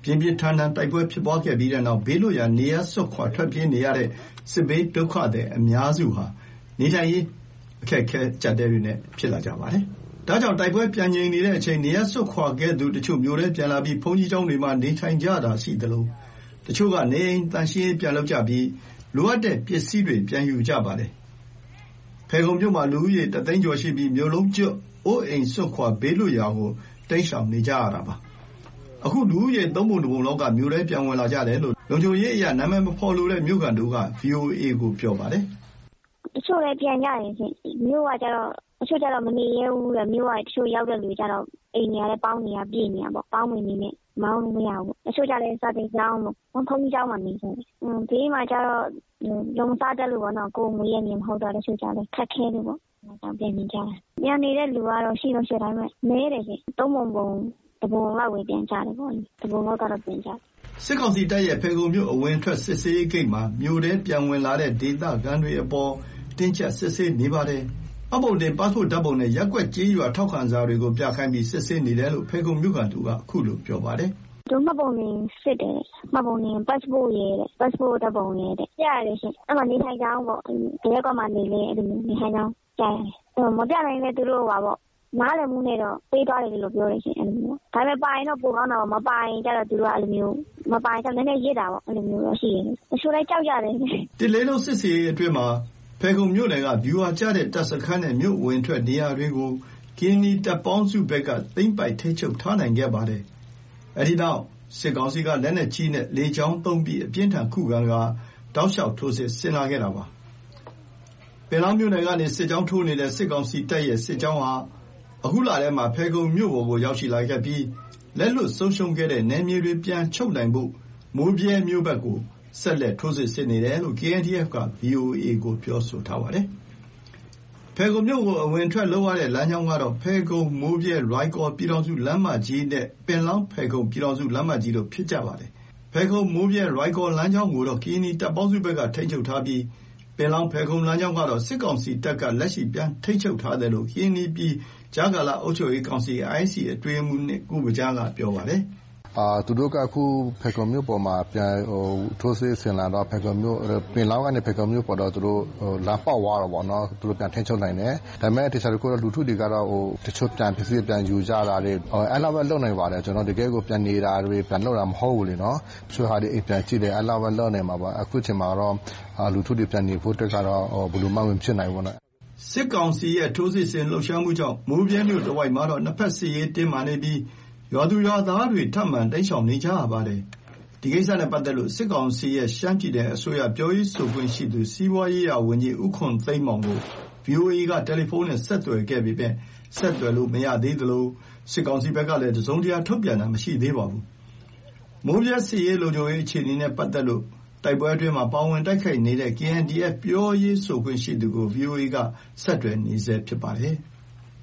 ပြင်းပြင်းထန်ထန်တိုက်ပွဲဖြစ်ပွားခဲ့ပြီးတဲ့နောက်ဘေးလွတ်ရာနေရာစွန့်ခွာထွက်ပြေးနေရတဲ့စစ်ဘေးဒုက္ခသည်အများစုဟာနေထိုင်ရေးအခက်အခဲကြက်တဲတွေနဲ့ဖြစ်လာကြပါတယ်။ဒါကြောင့်တိုက်ပွဲပြန်ငြိမ်နေတဲ့အချိန်နေရာစွန့်ခွာခဲ့သူတချို့မျိုးတွေပြန်လာပြီးဘုန်းကြီးကျောင်းတွေမှာနေထိုင်ကြတာရှိသလိုတချို့ကနေအိမ်တန်ရှင်းပြန်လုပ်ကြပြီးလိုအပ်တဲ့ပစ္စည်းတွေပြန်ယူကြပါတယ်။ဖေကုံမြို့မှာလူဦးရေတသိန်းကျော်ရှိပြီးမြို့လုံးကျွတ်အိုးအိမ်စွန့်ခွာဘေးလွတ်ရာကိုတိမ်းရှောင်နေကြရတာပါ။အခုလူဦးရေသုံးပုံတစ်ပုံလောက်ကမြို့ထဲပြန်ဝင်လာကြတယ်လို့လုံခြုံရေးအရာနာမည်မဖော်လို့တဲ့မြို့ကန်တို့က ဗီအိုအေ ကိုပြောပါတယ်။တချို့လည်းပြန်ကြတယ်ရှင်။မြို့ကကြတော့တချို့ကြတော့မနေရဲဘူးတဲ့မြို့ကတချို့ရောက်တဲ့လူကြတော့အိမ်တွေကလည်းပေါင်းနေရပြည့်နေရပေါ့။ပေါင်းဝင်နေနဲ့မောင်းလို့မရဘူး။တချို့ကြလည်းစာတင်ကျောင်းပေါ့။ဘုန်းကြီးကျောင်းမှာနေကြတယ်။အင်းဘေးမှာကြတော့လုံစားတက်လို့ပေါ့နော်ကိုယ်ငွေရနေမဟုတ်တော့တချို့ကြလည်းခက်ခဲလို့ပေါ့။ဒါကြောင့်ပြန်နေကြတာ။ပြန်နေတဲ့လူကတော့ရှိလို့ရှိတိုင်းပဲမဲတယ်ရှင်။သုံးပုံပုံတပုံလောက်ဝေပြန်ကြတယ်ပေါ့။တပုံလောက်ကတော့ပြန်ကြတယ်။စစ်ကောင်စီတပ်ရဲ့ဖေကုံမြို့အဝင်ထွက်စစ်ဆေးရေးဂိတ်မှာမြို့ထဲပြန်ဝင်လာတဲ့ဒေသခံတွေအပေါ်တင်းကျပ်စစ်ဆေးနေပါတယ်။မှတ်ပုံတင်ပတ်စ်ပို့ဓာတ်ပုံနဲ့ရပ်ကွက်ကျေးရွာထောက်ခံစာတွေကိုပြခိုင်းပြီးစစ်ဆေးနေတယ်လို့ဖေကုံမြို့ကန်သူကအခုလိုပြောပါတယ်။သူမှတ်ပုံတင်စစ်တယ်။မှတ်ပုံတင်ပတ်စ်ပို့ရဲတဲ့ပတ်စ်ပို့ဓာတ်ပုံရဲတဲ့ပြရတယ်ရှင်။အဲ့မှာနေထိုင်ကြောင်းပေါ့။ဒီရက်ကွက်မှာနေလေအဲ့လိုနေထိုင်ကြောင်းကြားရတယ်။မပြနိုင်လည်းသူတို့ပါပေါ့။နားလည်မှုနဲ့တော့ပေးသွားတယ်လို့ပြောတယ်ရှင်အဲ့လိုမျိုး။ဒါပေမဲ့ပါရင်တော့ပိုကောင်းတာပေါ့မပါရင်ကျတော့သူတို့ကအဲ့လိုမျိုးမပါရင်ကျတော့နည်းနည်းရစ်တာပေါ့အဲ့လိုမျိုးတော့ရှိရင်တချို့လိုက်ကြောက်ကြတယ်။တစ်လေးလုံးစစ်စီအတွင်းမှာဖေကုံမြို့နယ်ကဗျူဟာကျတဲ့တပ်စခန်းနဲ့မြို့ဝင်ထွက်နေရာတွေကိုကင်းနီတပ်ပေါင်းစုဘက်ကသိမ်းပိုက်ထိချုပ်ထားနိုင်ခဲ့ပါတယ်။အဲဒီနောက်စစ်ကောင်စီကလက်နက်ကြီးနဲ့လေကြောင်းသုံးပြီးအပြင်းထန်ခုခံကတောက်လျှောက်ထိုးစစ်ဆင်လာခဲ့တာပါ။ပင်လောင်းမြို့နယ်ကနေစစ်ကြောင်းထိုးနေတဲ့စစ်ကောင်စီတပ်ရဲ့စစ်ကြောင်းဟာအခုလထဲမှာဖေကုံမြို့ပေါ်ကိုရောက်ရှိလာခဲ့ပြီးလက်လွတ်ဆုံးရှုံးခဲ့တဲ့နယ်မြေတွေပြန်ချုပ်နိုင်ဖို့မိုးပြဲမြို့ဘက်ကိုဆက်လက်ထိုးစစ်ဆင်နေတယ်လို့ ကေအန်ဒီအက်ဖ် က ဗီအိုအေ ကိုပြောဆိုထားပါတယ်။ဖေကုံမြို့ကိုအဝင်ထွက်လုပ်ရတဲ့လမ်းကြောင်းကတော့ဖေကုံမိုးပြဲလွိုင်ကော်ပြည်တော်စုလမ်းမကြီးနဲ့ပင်လောင်းဖေကုံပြည်တော်စုလမ်းမကြီးတို့ဖြစ်ကြပါတယ်။ဖေကုံမိုးပြဲလွိုင်ကော်လမ်းကြောင်းကိုတော့ကင်းနီတပ်ပေါင်းစုဘက်ကထိန်းချုပ်ထားပြီးပင်လောင်းဖေကုံလမ်းကြောင်းကတော့စစ်ကောင်စီတပ်ကလက်ရှိပြန်ထိန်းချုပ်ထားတယ်လို့ကင်းနီပြည်ကြားကာလအုပ်ချုပ်ရေးကောင်စီ အိုင် အိုင် စီ အတွင်းရေးမှူးကိုပကြားကပြောပါတယ်။အာသူတို့ကအခုဖေကုံမြို့ပေါ်မှာပြန်ဟိုထိုးစစ်ဆင်လာတော့ဖေကုံမြို့ပင်လောင်းကနေဖေကုံမြို့ပေါ်တော့သူတို့ဟိုလာပေါက်သွားတော့ဗောနော်သူတို့ပြန်ထိန်းချုပ်နိုင်တယ်ဒါပေမဲ့တခြားတခုတော့လူထုတွေကတော့ဟိုတချို့ပြန်ပစ္စည်းပြန်ယူကြတာတွေအဲ့လောက်ပဲလုပ်နိုင်ပါတယ်ကျွန်တော်တကယ်ကိုပြန်နေတာတွေပြန်လုပ်တာမဟုတ်ဘူးလေနော်တချို့ဟာတွေအိမ်ပြန်ကြည့်တယ်အဲ့လောက်ပဲလုပ်နိုင်မှာပါအခုချိန်မှာတော့လူထုတွေပြန်နေဖို့တက်ကတော့ဘယ်လိုမှမဖြစ်နိုင်ဘူးနော်စစ်ကောင်စီရဲ့ထိုးစစ်ဆင်လှုပ်ရှားမှုကြောင့်မိုးပြဲမြို့တဝိုက်မှာတော့နှစ်ဖက်စစ်ရေးတင်းမာနေပြီးရွာသူရွာသားတွေထပ်မံတိမ်းရှောင်နေကြရပါတယ်။ဒီကိစ္စနဲ့ပတ်သက်လို့စစ်ကောင်စီရဲ့ရှမ်းပြည်နယ်အစိုးရပြောရေးဆိုခွင့်ရှိသူစီးပွားရေးရာဝန်ကြီးဦးခွန်သိန်းမောင်ကို ဗီအိုအေ ကတယ်လီဖုန်းနဲ့ဆက်သွယ်ခဲ့ပေမဲ့ဆက်သွယ်လို့မရသေးသလိုစစ်ကောင်စီဘက်ကလည်းတစုံတရာထုတ်ပြန်တာမရှိသေးပါဘူး။မိုးပြဲစစ်ရေးလုံခြုံရေးအခြေအနေနဲ့ပတ်သက်လို့တိုက်ပွဲအတွင်းမှာပါဝင်တိုက်ခိုက်နေတဲ့ ကေအန်ဒီအက်ဖ် ပြောရေးဆိုခွင့်ရှိသူကို ဗီအိုအေ ကဆက်သွယ်နေဆဲဖြစ်ပါတယ်။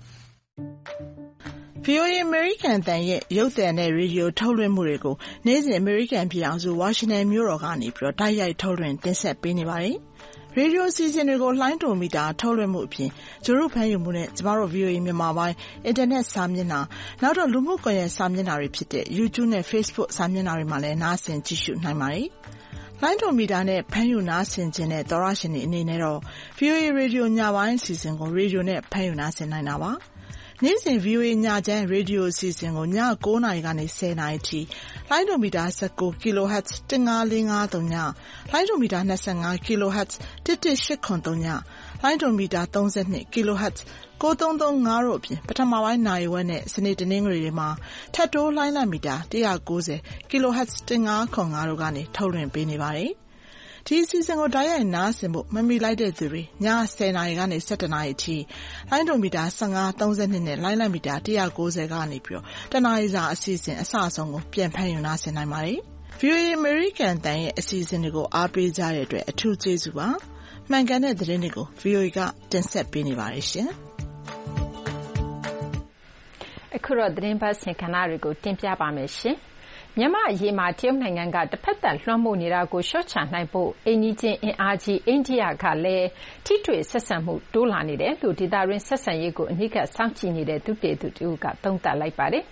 ဗီအိုအေ အမေရိကန်အသံရဲ့ရုပ်သံနဲ့ရေဒီယိုထုတ်လွှင့်မှုတွေကိုနေ့စဉ်အမေရိကန်ပြည်ထောင်စုဝါရှင်တန်မြို့တော်ကနေပြီးတော့တိုက်ရိုက်ထုတ်လွှင့်တင်ဆက်ပေးနေပါတယ်။ရေဒီယိုအစီအစဉ်တွေကိုလှိုင်းတုံမီတာထုတ်လွှင့်မှုအပြင်ကျတို့ဖမ်းယူမှုနဲ့ကျမတို့ ဗီအိုအေ မြန်မာပိုင်းအင်တာနက်စာမျက်နှာနောက်တော့လူမှုကွန်ရက်စာမျက်နှာတွေဖြစ်တဲ့ YouTube နဲ့ Facebook စာမျက်နှာတွေမှာလည်းနားဆင်ကြည့်ရှုနိုင်ပါတယ်။လိုင်းတိုမီတာနဲ့ဖမ်းယူနားဆင်ခြင်းနဲ့သောရရှင်တွေအနေနဲ့တော့ ဗီအိုအေ ရေဒီယိုညပိုင်းအစီအစဉ်ကိုရေဒီယိုနဲ့ဖမ်းယူနားဆင်နိုင်တာပါ။နေ့စဉ် ဗီအိုအေ ညချမ်းရေဒီယိုအစီအစဉ်ကိုည၉နာရီကနေ၁၀နာရီထိလိုင်းတိုမီတာ၁၉ kHz ၁၅၄၅၃ညလိုင်းတိုမီတာ၂၅ kHz ၁၁၈၇၃ညလိုင်းတိုမီတာ၃၂ kHz ၉၃၃၅တို့အပြင်ပထမပိုင်းနာရီဝက်နဲ့စနေတနင်္ဂနွေတွေမှာထပ်တိုးလိုင်းလံမီတာ၁၉၀ kHz ၁၅၇၅တို့ကနေထုတ်လွှင့်ပေးနေပါတယ်။ဒီအစီအစဉ်ကိုတိုက်ရိုက်နားဆင်ဖို့မမီလိုက်တဲ့သူတွေည၁၀နာရီကနေ၁၁နာရီအထိလိုင်းတိုမီတာ၁၅ ၃၂နဲ့လိုင်းလံမီတာ၁၉၀ကနေပြီးတော့တနာရီစာအစီအစဉ်အစအဆုံးကိုပြန်ဖမ်းယူနားဆင်နိုင်ပါတယ်။ ဗီအိုအေ အမေရိကန်အသံရဲ့အစီအစဉ်တွေကိုအားပေးကြတဲ့အတွက်အထူးကျေးဇူးပါ။မှန်ကန်တဲ့သတင်းတွေကို ဗီအိုအေ ကတင်ဆက်ပေးနေပါတယ်ရှင်။အခုတော့သတင်းပတ်ဆင်ခဏတွေကိုတင်ပြပါမယ်ရှင်။မြန်မာအရေးမှာတရုတ်နိုင်ငံကတစ်ဖက်သက်လွှမ်းမိုးနေတာကိုလျှော့ချနိုင်ဖို့အိမ်နီးချင်းအင်အားကြီးအိန္ဒိယကလည်းထိတွေ့ဆက်ဆံမှုတိုးလာနေတယ်လို့ဒေသတွင်းဆက်ဆံရေးကိုအနီးကပ်စောင့်ကြည့်နေတဲ့သုတေသီတို့ကသုံးသပ်လိုက်ပါတယ်။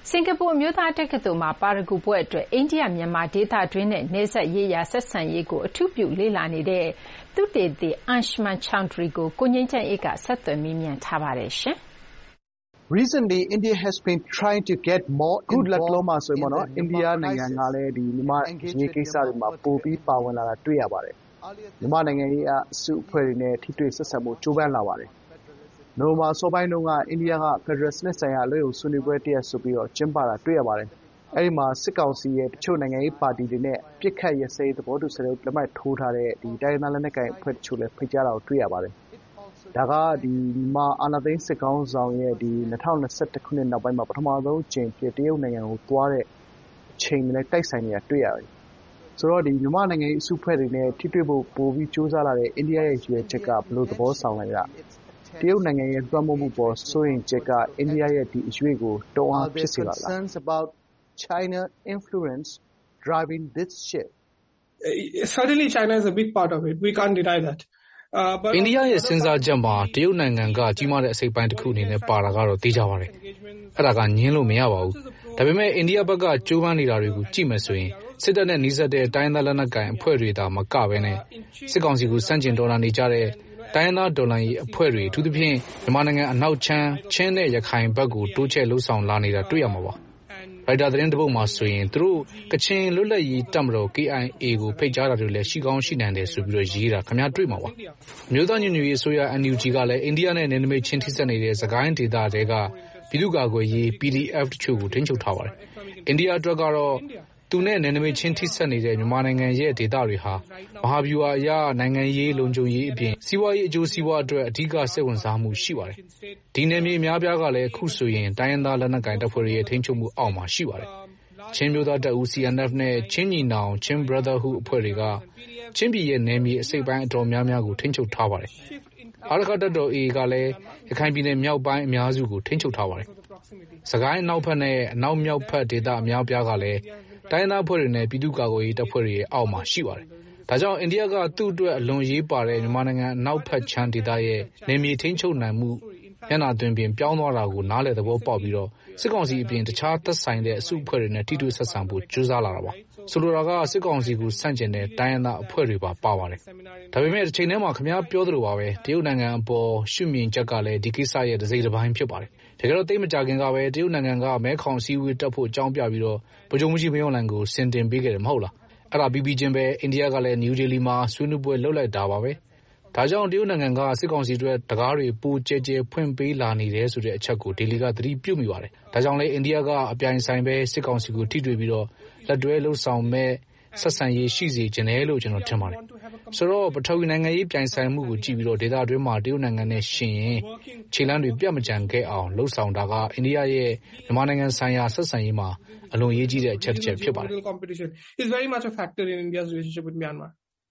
စင်ကာပူအမျိုးသားတက္ကသိုလ်မှာပါရဂူပွဲအတွက်အိန္ဒိယမြန်မာဒေသတွင်းနဲ့နယ်စပ်ရေးရာဆက်ဆံရေးကိုအထူးပြုလေ့လာနေတဲ့သုတေသီ Anshuman Chowdhury ကိုကိုငြိမ်းချမ်းအေးကဆက်သွယ်မေးမြန်းထားပါတယ်ရှင်။ Recently, India has been trying to get more good luck လို့မှာဆိုရင်ပေါ့နော်အိန္ဒိယနိုင်ငံကလည်းဒီမြန်မာရေးကိစ္စတွေမှာပိုပြီးပါဝင်လာတာတွေ့ရပါတယ်။မြန်မာနိုင်ငံရေးအစုအဖွဲ့တွေနဲ့ထိတွေ့ဆက်ဆံမှုကြိုးပမ်းလာပါတယ်။နိုမာစောပိုင်းတုန်းကအိန္ဒိယက Federal စနစ်ဆိုင်ရာအလို့ဆွေးနွေးပွဲတရက်ဆိုပြီးတော့ကျင်းပတာတွေ့ရပါတယ်။အဲဒီမှာစစ်ကောင်စီရဲ့တချို့နိုင်ငံရေးပါတီတွေနဲ့ပြစ်ခတ်ရစဲသဘောတူစာချုပ်လက်မှတ်ထိုးထားတဲ့ဒီတိုင်းသားလက်နက်ကိုင်အဖွဲ့တချို့လည်းဖိတ်ကြားတာကိုတွေ့ရပါတယ်။ဒါကဒီမြန်မာအာဏာသိမ်းစစ်ကောင်ဆောင်ရဲ့ဒီ၂၀၂၁ခုနှစ်နောက်ပိုင်းမှာပထမဆုံးအကြိမ်ဖြစ်တရုတ်နိုင်ငံကိုသွားတဲ့အချိန်နဲ့တိုက်ဆိုင်နေတာတွေ့ရတယ်။ဆိုတော့ဒီမြန်မာနိုင်ငံရေးအစုအဖွဲ့တွေနဲ့ထိတွေ့ဖို့ပိုပြီးစူးစမ်းလာတဲ့အိန္ဒိယရဲ့ရွေးချက်ကဘယ်လိုသဘောဆောင်လဲကတရုတ်နိုင်ငံရဲ့လွှမ်းမိုးမှုပေါ်စိုးရိမ်ချက်ကအိန္ဒိယရဲ့ဒီအရွေးကိုတုံ့အားဖြစ်စေပါလား။ China influence driving this shift. Certainly, China is a big part of it. We can't deny that. Uh, but အိန္ဒိယရဲ့စဉ်းစားချက်မှာတရုတ်နိုင်ငံကကြီးမားတဲ့အစိပ်ပိုင်းတစ်ခုအနေနဲ့ပါတာကတော့သိကြပါတယ်။အဲ့ဒါကညင်းလို့မရပါဘူး။ဒါပေမဲ့အိန္ဒိယဘက်ကကြိုးပမ်းနေတာတွေကိုကြည့်မယ်ဆိုရင်စစ်တပ်နဲ့နှိစက်တဲ့တိုင်းသားလက်နက်ကိုင်အဖွဲ့တွေသာမကဘဲနဲ့စစ်ကောင်စီကိုစန့်ကျင်တော်လှန်နေကြတဲ့တိုင်းသားဒေါ်လာကြီးအဖွဲ့တွေအထူးသဖြင့်မြန်မာနိုင်ငံအနောက်ချမ်းချင်းနဲ့ရခိုင်ဘက်ကိုတိုးချဲ့လှုပ်ဆောင်လာနေတာတွေ့ရမှာပါ။ရိုက်တာသတင်းတစ်ပုဒ်မှာဆိုရင်သူတို့ကချင်လွတ်လပ်ရေးတပ်မတော် K I A ကိုဖိတ်ကြားတာတွေလည်းရှိကောင်းရှိနိုင်တယ်ဆိုပြီးတော့ရေးတာခင်ဗျားတွေ့မှာပါ။မြို့သားညွန့်ညွေအစိုးရ N U G ကလည်းအိန္ဒိယနဲ့နယ်နိမိတ်ချင်းထိစပ်နေတဲ့စကိုင်းဒေသတွေကပြည်သူ့ကာကွယ်ရေး P D F တချို့ကိုထိန်းချုပ်ထားပါတယ်။အိန္ဒိယအတွက်ကတော့သူနဲ့နယ်နိမိတ်ချင်းထိစပ်နေတဲ့မြန်မာနိုင်ငံရဲ့ဒေသတွေဟာမဟာဗျူဟာအရနိုင်ငံရေးလုံခြုံရေးအပြင်စီးပွားရေးအကျိုးစီးပွားအတွက်အဓိကစိတ်ဝင်စားမှုရှိပါတယ်။ဒီနယ်မြေအများပြားကလည်းအခုဆိုရင်တိုင်းရင်းသားလက်နက်ကိုင်တပ်ဖွဲ့တွေရဲ့ထိန်းချုပ်မှုအောက်မှာရှိပါတယ်။ချင်းမျိုးသားတပ်ဦး C N F နဲ့ချင်းညီနောင်ချင်း Brotherhood အဖွဲ့တွေကချင်းပြည်ရဲ့နယ်မြေအစိပ်ပိုင်းအတော်များများကိုထိန်းချုပ်ထားပါတယ်။အာရခတပ်တော် A ကလည်းရခိုင်ပြည်နယ်မြောက်ပိုင်းအများစုကိုထိန်းချုပ်ထားပါတယ်။စကိုင်းအနောက်ဘက်နဲ့အနောက်မြောက်ဘက်ဒေသအများပြားကလည်းတိုင်းသားဖွဲ့တွေနဲ့ပြည်သူ့ကာကွယ်ရေးတပ်ဖွဲ့တွေရဲ့အောက်မှာရှိပါတယ်။ဒါကြောင့်အိန္ဒိယကသူ့အတွက်အလွန်ရေးပါတဲ့မြန်မာနိုင်ငံအနောက်ဘက်ချမ်းဒေသရဲ့နယ်မြေထိန်းချုပ်နိုင်မှုမျက်နှာသွင်းပြင်ပြောင်းသွားတာကိုနားလည်သဘောပေါက်ပြီးတော့စစ်ကောင်စီအပြင်တခြားသက်ဆိုင်တဲ့အစုအဖွဲ့တွေနဲ့ထိတွေ့ဆက်ဆံဖို့ကြိုးစားလာတာပါ။ဆိုလိုတာကစစ်ကောင်စီကိုဆန့်ကျင်တဲ့တိုင်းရင်းသားအဖွဲ့တွေပါပါပါတယ်။ဒါပေမဲ့တစ်ချိန်တည်းမှာခင်ဗျားပြောသလိုပါပဲတရုတ်နိုင်ငံအပေါ်ရှုမြင်ချက်ကလည်းဒီကိစ္စရဲ့တစ်စိတ်တစ်ပိုင်းဖြစ်ပါတယ်။တကယ်တော့တိတ်မကြခင်ကပဲတရုတ်နိုင်ငံကမဲခေါင်စည်းဝေးတက်ဖို့အကြောင်းပြပြီးတော့ဗိုလ်ချုပ်မှုကြီးမင်းအောင်လှိုင်ကိုစင်တင်ပေးခဲ့တယ်မဟုတ်လား။အဲ့ဒါပြီးပြီးချင်းပဲအိန္ဒိယကလည်းနယူးဒေလီမှာဆွေးနွေးပွဲလုပ်လိုက်တာပါပဲ။ဒါကြောင့်တရုတ်နိုင်ငံကစစ်ကောင်စီအတွက်တကားတွေပိုကျဲကျဲဖွင့်ပေးလာနေတယ်ဆိုတဲ့အချက်ကိုဒေလီကသတိပြုမိပါတယ်။ဒါကြောင့်လေအိန္ဒိယကအပြိုင်ဆိုင်ပဲစစ်ကောင်စီကိုထိတွေ့ပြီးတော့လက်တွဲလှုပ်ဆောင်မဲ့ဆက်ဆံရေးရှိစေချင်တယ်လို့ကျွန်တော်ထင်ပါတယ်။ဆိုတော့ပထဝီနိုင်ငံရေးပြိုင်ဆိုင်မှုကိုကြည့်ပြီးတော့ဒေသအတွင်းမှာတရုတ်နိုင်ငံနဲ့ရှင်ရင်ခြေလမ်းတွေပြတ်မကြံခဲ့အောင်လှုပ်ဆောင်တာကအိန္ဒိယရဲ့မြန်မာနိုင်ငံဆိုင်ရာဆက်ဆံရေးမှာအလွန်ရေးကြီးတဲ့အချက်တစ်ချက်ဖြစ်ပါတယ်။ competition is very much a factor in India's relationship with Myanmar.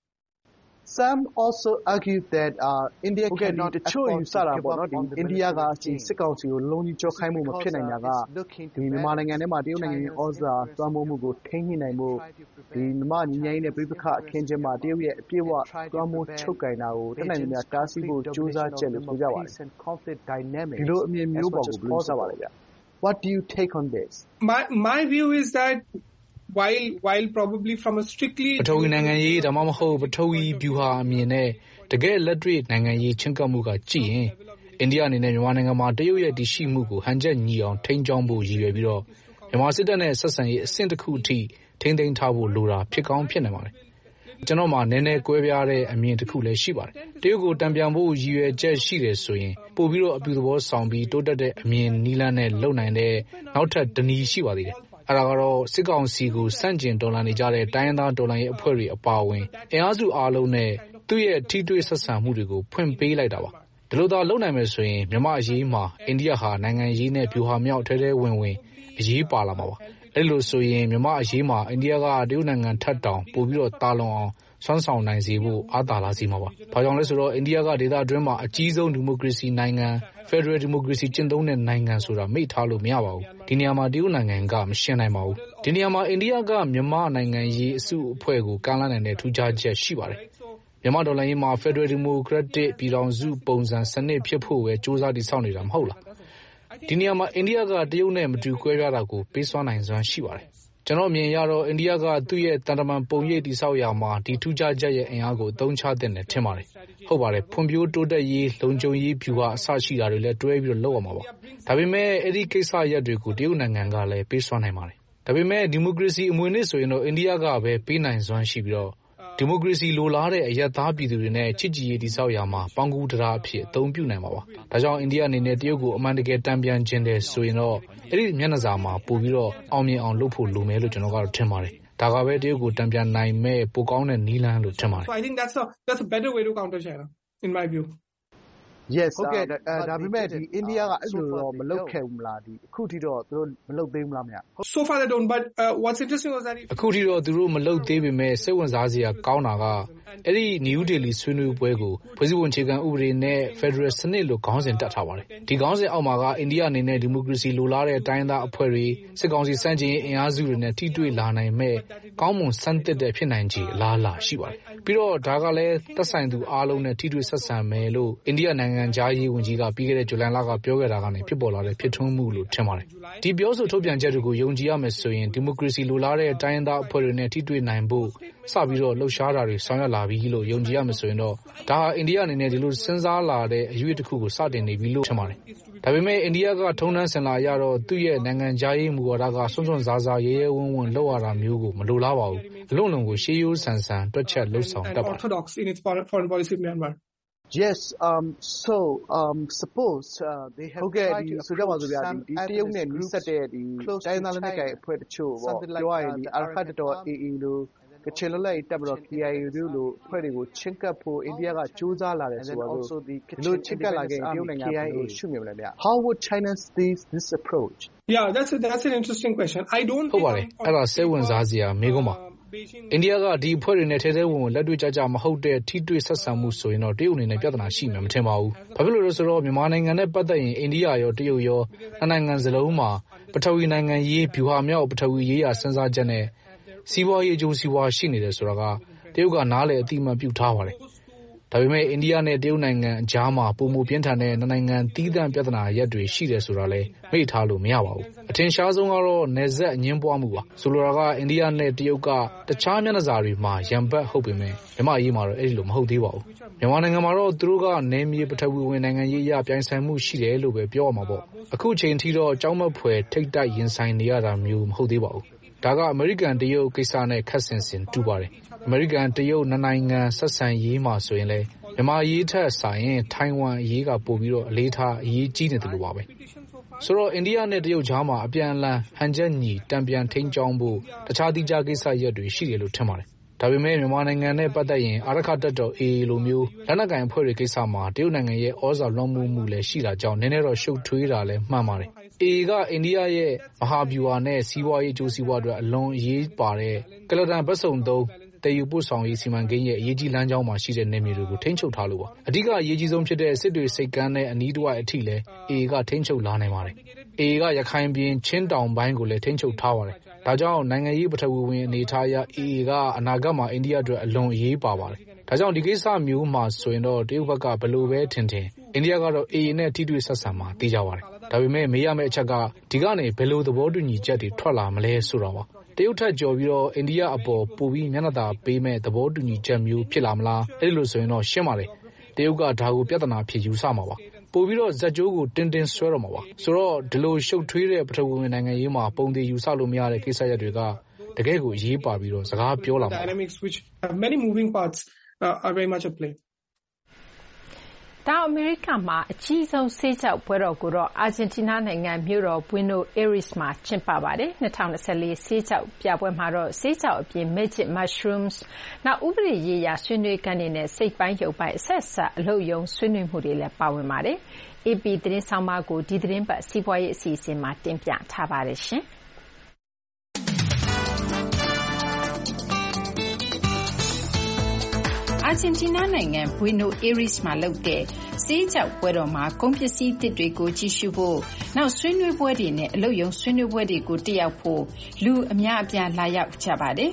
Some also argued that uh, India cannot တချို့ယူဆတာပေါ့နော်ဒီအိန္ဒိယကစစ်ကောင်စီကိုလုံးကြီးကြောခိုင်းမှုမဖြစ်နိုင်တာကဒီမြန်မာနိုင်ငံထဲမှာတရုတ်နိုင်ငံရဲ့ဩဇာသွမ်းမိုးမှုကိုထိန်းညှိနိုင်မှုဒီမြန်မာညီညာရေးနဲ့ပြည်ပခအခင်းချင်းမှာတရုတ်ရဲ့အပြည့်အဝသွမ်းမိုးချုပ်ကင်တာကိုတနိုင်ငံများတားဆီးဖို့ကြိုးစားချက်လို့ဆိုကြပါတယ်ဒီလိုအမြင်မျိုးပေါ်ကိုဘယ်လိုဆက်ပါလဲဗျ What do you take on this? My my view is that while while probably from a strictly ပထဝီနိုင်ငံရေးဒါမှမဟုတ်ပထဝီဗျူဟာအမြင်နဲ့တကယ်လက်တွေ့နိုင်ငံရေးချင်းကပ်မှုကကြည့်ရင်အိန္ဒိယအနေနဲ့မြန်မာနိုင်ငံမှာတရုတ်ရဲ့တည်ရှိမှုကိုဟန်ချက်ညီအောင်ထိန်းကျောင်းဖို့ရည်ရွယ်ပြီးတော့မြန်မာစစ်တပ်နဲ့ဆက်ဆံရေးအဆင့်တစ်ခုအထိထိန်းသိမ်းထားဖို့လိုတာဖြစ်ကောင်းဖြစ်နေပါတယ်ကျွန်တော်မှနည်းနည်းကွဲပြားတဲ့အမြင်တစ်ခုလည်းရှိပါတယ်တရုတ်ကိုတံပြန်ဖို့ရည်ရွယ်ချက်ရှိတယ်ဆိုရင်ပို့ပြီးတော့အပြုသဘောဆောင်ပြီးတိုးတက်တဲ့အမြင်နီးလန်းနဲ့လုံနိုင်တဲ့နောက်ထပ်တနည်းရှိပါသေးတယ်အဲ့ဒါကတော့စစ်ကောင်စီကိုစန့်ကျင်တော်လှန်နေကြတဲ့တိုင်းရင်းသားတော်လှန်ရေးအဖွဲ့တွေအပါအဝင်အင်အားစုအားလုံးနဲ့သူ့ရဲ့ထိတွေ့ဆက်ဆံမှုတွေကိုဖွင့်ပေးလိုက်တာပါဒီလိုသာလုပ်နိုင်မယ်ဆိုရင်မြန်မာအရေးမှာအိန္ဒိယဟာနိုင်ငံရေးနဲ့ဗျူဟာမြောက်ထဲထဲဝင်ဝင်အရေးပါလာမှာပါအဲ့လိုဆိုရင်မြန်မာအရေးမှာအိန္ဒိယကတရုတ်နိုင်ငံထပ်တောင်ပို့ပြီးတော့တာလွန်အောင်စွမ်းဆောင်နိုင်စေဖို့အားသာလာစေမှာပါ။ဘာကြောင့်လဲဆိုတော့အိန္ဒိယကဒေသအတွင်းမှာအကြီးဆုံးဒီမိုကရေစီနိုင်ငံဖက်ဒရယ်ဒီမိုကရေစီကျင့်သုံးတဲ့နိုင်ငံဆိုတာမေ့ထားလို့မရပါဘူး။ဒီနေရာမှာတရုတ်နိုင်ငံကမရှင်းနိုင်ပါဘူး။ဒီနေရာမှာအိန္ဒိယကမြန်မာနိုင်ငံရေးအစုအဖွဲ့ကိုကမ်းလှမ်းနိုင်တဲ့ထူးခြားချက်ရှိပါတယ်။မြန်မာဒေါ်လာရေးမှာဖက်ဒရယ်ဒီမိုကရက်တစ်ပြည်ထောင်စုပုံစံစနစ်ဖြစ်ဖို့ပဲစ조사တည်ဆောက်နေတာမဟုတ်လား။။ဒီနေရာမှာအိန္ဒိယကတရုတ်နဲ့မတူကွဲပြားတာကိုပေးစွမ်းနိုင်စွမ်းရှိပါတယ်။ကျွန်တော်အမြင်အရတော့အိန္ဒိယကသူ့ရဲ့တန်တမန်ပုံရိပ်တည်ဆောက်ရာမှာဒီထူးခြားချက်ရဲ့အင်အားကိုအသုံးချသင့်တယ်ထင်ပါတယ်။ဟုတ်ပါတယ်ဖွံ့ဖြိုးတိုးတက်ရေးလုံခြုံရေးဗျူဟာအစရှိတာတွေလည်းတွဲပြီးတော့လုပ်ရမှာပါ။ဒါပေမဲ့အဲ့ဒီကိစ္စရပ်တွေကိုတရုတ်နိုင်ငံကလည်းပေးစွမ်းနိုင်ပါတယ်။ဒါပေမဲ့ဒီမိုကရေစီအမွေအနှစ်ဆိုရင်တော့အိန္ဒိယကပဲပေးနိုင်စွမ်းရှိပြီးတော့ဒီမိုကရေစီလိုလားတဲ့အရပ်သားပြည်သူတွေနဲ့ချစ်ကြည်ရေးတည်ဆောက်ရာမှာပေါင်းကူးတရားအဖြစ်အသုံးပြုနိုင်မှာပါ။ဒါကြောင့်အိန္ဒိယအနေနဲ့တရုတ်ကိုအမှန်တကယ်တန်ပြန်ခြင်းတယ်ဆိုရင်တော့အဲ့ဒီမျက်နှာစာမှာပို့ပြီးတော့အောင်မြင်အောင်လုပ်ဖို့လိုမယ်လို့ကျွန်တော်ကတော့ထင်ပါတယ်။ဒါကပဲတရုတ်ကိုတန်ပြန်နိုင်မဲ့ပိုကောင်းတဲ့နည်းလမ်းလို့ထင်ပါတယ်။ So I think that's a that's a better way to counter China in my view. Yes ဟုတ်ကဲ့ဒါပေမဲ့ဒီအိန္ဒိယကအဲ့လိုတော့မလုပ်ခဲ့ဘူးမလားဒီအခုထိတော့သူတို့မလုပ်သေးဘူးလားမလား So far they don't but uh, what's interesting was that အခုထိတော့သူတို့မလုပ်သေးပေမဲ့စိတ်ဝင်စားစရာကောင်းတာကအဲ့ဒီ New Delhi ဆွေးနွေးပွဲကိုဖွဲ့စည်းပုံအခြေခံဥပဒေနဲ့ Federal စနစ်လို့ခေါင်းစဉ်တက်ထားပါတယ်ဒီခေါင်းစဉ်အောက်မှာကအိန္ဒိယအနေနဲ့ဒီမိုကရေစီလိုလားတဲ့တိုင်းသားအဖွဲ့တွေစစ်ကောင်စီစန့်ကျင်ရေးအင်အားစုတွေနဲ့ထိတွေ့လာနိုင်မဲ့ကောင်းမွန်စံတက်တဲ့ဖြစ်နိုင်ခြေအလားအလာရှိပါတယ်ပြီးတော့ဒါကလည်းသက်ဆိုင်သူအားလုံးနဲ့ထိတွေ့ဆက်ဆံမယ်လို့အိန္ဒိယနိုင်ငံသားရေးဝန်ကြီးကပြီးခဲ့တဲ့ဇူလိုင်လကပြောခဲ့တာကနေဖြစ်ပေါ်လာတဲ့ဖြစ်ထွန်းမှုလို့ထင်ပါတယ်ဒီပြောဆိုထုတ်ပြန်ချက်တွေကိုယုံကြည်ရမယ်ဆိုရင်ဒီမိုကရေစီလိုလားတဲ့တိုင်းသားအဖွဲ့တွေနဲ့ထိတွေ့နိုင်ဖို့စပြီးတော့လှုပ်ရှားတာတွေဆောင်ရွက်လာပြီးလို့ယုံကြည်ရမယ်ဆိုရင်တော့ဒါဟာအိန္ဒိယအနေနဲ့ဒီလိုစဉ်းစားလာတဲ့အရွေးတစ်ခုကိုစတင်နေပြီလို့ထင်ပါတယ်ဒါပေမဲ့အိန္ဒိယကထုံးတမ်းစင်လာရတော့သူ့ရဲ့နိုင်ငံသားရေးမူဝါဒကစွန့်စွန့်စားစားရဲရဲဝံ့ဝံ့လှုပ်ရတာမျိုးကိုမလိုလားပါဘူးအလုံးလုံးကိုရှေးရိုးဆန်ဆန်တွက်ချက်လှုပ်ဆောင်တတ်ပါတယ် Orthodox in its foreign policy of Myanmar Yes um so um suppose uh, they have tried to ဆိုကြပါစို့ဗျာဒီတရုတ်နဲ့နီးစပ်တဲ့ဒီတိုင်းသားလက်နက်ကိုင်အဖွဲ့တချို့ပေါ့ပြောရရင်ဒီ Alpha တော် A A လို့ကချင်လွတ်လပ်ရေးတပ်မတော် K I A တို့လိုအဖွဲ့တွေကိုချင်းကပ်ဖို့အိန္ဒိယကကြိုးစားလာတယ်ဆိုတော့ဒီလိုချင်းကပ်လာခဲ့တရုတ်နိုင်ငံကရှုမြင်မလဲဗျ How would China see this approach Yeah that's a, that's an interesting question I don't ဟုတ်ပါတယ်အဲ့ဒါစိတ်ဝင်စားစရာမေးခွန်းပါအိန္ဒိယကဒီအဖွဲ့တွေနဲ့ထဲထဲဝင်ဝင်လက်တွေ့ကြကြမဟုတ်တဲ့ထိတွေ့ဆက်ဆံမှုဆိုရင်တော့တရုတ်အနေနဲ့ပြဿနာရှိမှာမထင်ပါဘူး။ဘာဖြစ်လို့လဲဆိုတော့မြန်မာနိုင်ငံနဲ့ပတ်သက်ရင်အိန္ဒိယရောတရုတ်ရောနိုင်ငံစလုံးမှာပထဝီနိုင်ငံရေးဗျူဟာမြောက်ပထဝီရေးရာစဉ်းစားချက်နဲ့စီးပွားရေးအကျိုးစီးပွားရှိနေတယ်ဆိုတာကတရုတ်ကနားလည်အတိအမှန်ပြုထားပါတယ်။ဒါပေမဲ့အိန္ဒိယနဲ့တရုတ်နိုင်ငံအကြားမှာပုံမှုပြင်းထန်တဲ့နိုင်ငံသီးသန့်ပြဿနာရက်တွေရှိတယ်ဆိုတာလည်းမေ့ထားလို့မရပါဘူး။အထင်ရှားဆုံးကတော့နယ်စပ်အငင်းပွားမှုပါ။ဆိုလိုတာကအိန္ဒိယနဲ့တရုတ်ကတခြားမျက်နှာစာတွေမှာရန်ဘက်ဟုတ်ပေမဲ့မြန်မာအရေးမှာတော့အဲ့ဒီလိုမဟုတ်သေးပါဘူး။မြန်မာနိုင်ငံမှာတော့သူတို့ကနယ်မြေပထဝီဝင်နိုင်ငံရေးအရပြိုင်ဆိုင်မှုရှိတယ်လို့ပဲပြောရမှာပေါ့။အခုချိန်ထိတော့ကြောက်မက်ဖွယ်ထိတ်တိုက်ရင်ဆိုင်နေရတာမျိုးမဟုတ်သေးပါဘူး။ဒါကအမေရိကန်တရုတ်ကိစ္စနဲ့ခက်ဆင်ဆင်တူပါတယ်။အမေရိကန်တရုတ်နိုင်ငံဆက်ဆံရေးမှာဆိုရင်လည်းမြန်မာရေးထက်ဆိုင်ရင်ထိုင်ဝမ်အရေးကပိုပြီးတော့အလေးထားအရေးကြီးနေတယ်လို့ပါပဲဆိုတော့အိန္ဒိယနဲ့တရုတ်ကြားမှာအပြန်အလှန်ဟန်ချက်ညီတံပြန်ထိန်းကျောင်းဖို့တခြားတိကျကိစ္စရပ်တွေရှိတယ်လို့ထင်ပါတယ်ဒါပေမဲ့မြန်မာနိုင်ငံနဲ့ပတ်သက်ရင်အာရခတပ်တော် A A လိုမျိုးလက်နက်ကိုင်အဖွဲ့တွေကိစ္စမှာတရုတ်နိုင်ငံရဲ့ဩဇာလွှမ်းမိုးမှုလည်းရှိတာကြောင့်နည်းနည်းတော့ရှုပ်ထွေးတာလည်းမှန်ပါတယ် A A ကအိန္ဒိယရဲ့မဟာဗျူဟာနဲ့စီးပွားရေးအကျိုးစီးပွားတွေအလွန်အရေးပါတဲ့ကလဒန်ဘက်စုံသုံးတည်ယူပို့ဆောင်ရေးစီမံကိန်းရဲ့အရေးကြီးလမ်းကြောင်းမှာရှိတဲ့နေမြေတွေကိုထိန်းချုပ်ထားလို့ပါအဓိကအရေးကြီးဆုံးဖြစ်တဲ့စစ်တွေစိတ်ကမ်းနဲ့အနီးတစ်ဝိုက်အထိလည်း A A ကထိန်းချုပ်လာနိုင်ပါတယ် A A ကရခိုင်ပြည်ချင်းတောင်ပိုင်းကိုလည်းထိန်းချုပ်ထားပါတယ်ဒါကြောင့်နိုင်ငံရေးပထဝီဝင်အနေထားအရ A A ကအနာဂတ်မှာအိန္ဒိယအတွက်အလွန်အရေးပါပါတယ်ဒါကြောင့်ဒီကိစ္စမျိုးမှာဆိုရင်တော့တရုတ်ဘက်ကဘယ်လိုပဲထင်ထင်အိန္ဒိယကတော့ A A နဲ့ထိတွေ့ဆက်ဆံမှာသိကြပါတယ်ဒါပေမဲ့မေးရမယ့်အချက်ကဒီကနေဘယ်လိုသဘောတူညီချက်တွေထွက်လာမလဲဆိုတာပါတရုတ်ထက်ကြော်ပြီးတော့အိန္ဒိယအပေါ်ပိုပြီးမျက်နှာသာပေးမဲ့သဘောတူညီချက်မျိုးဖြစ်လာမလားအဲ့လိုဆိုရင်တော့ရှင်းပါလေတရုတ်ကဒါကိုပြဿနာဖြစ်ယူဆမှာပါပိုပြီးတော့ဇက်ကျိုးကိုတင်းတင်းဆွဲတော့မှာပါဆိုတော့ဒီလိုရှုပ်ထွေးတဲ့ပထဝီဝင်နိုင်ငံရေးမှာပုံသေးယူဆလို့မရတဲ့ကိစ္စရပ်တွေကတကယ်ကိုအရေးပါပြီးတော့စကားပြောလာမှာ Dynamics which have many moving parts uh, are very much at play တောင်အမေရိကမှာအကြီးဆုံးဆေးကြောက်ပွဲတော်ကိုတော့အာဂျင်တီးနားနိုင်ငံမြို့တော် Buenos Aires မှာကျင်းပပါတယ်၂၀၂၄ဆေးကြောက်ပြပွဲမှာတော့ဆေးကြောက်အပြင် Magic Mushrooms နောက်ဥပဒေရေးရာဆွေးနွေးခန်းတွေနဲ့စိတ်ပိုင်းရုပ်ပိုင်းအဆက်ဆက်အလုပ်ယုံဆွေးနွေးမှုတွေလည်းပါဝင်ပါတယ် A P သတင်းဆောင်မကိုဒီသတင်းပတ်စီးပွားရေးအစီအစဉ်မှာတင်ပြထားပါတယ်ရှင်အာဂျင်တီးနားနိုင်ငံ Buenos Aires မှာလုပ်တဲ့ဆေးကြောက်ပွဲတော်မှာကုန်ပစ္စည်းသစ်တွေကိုကြည့်ရှုဖို့နောက်ဆွေးနွေးပွဲတွေနဲ့အလုပ်ရုံဆွေးနွေးပွဲတွေကိုတက်ရောက်ဖို့လူအများအပြားလာရောက်ကြပါတယ်။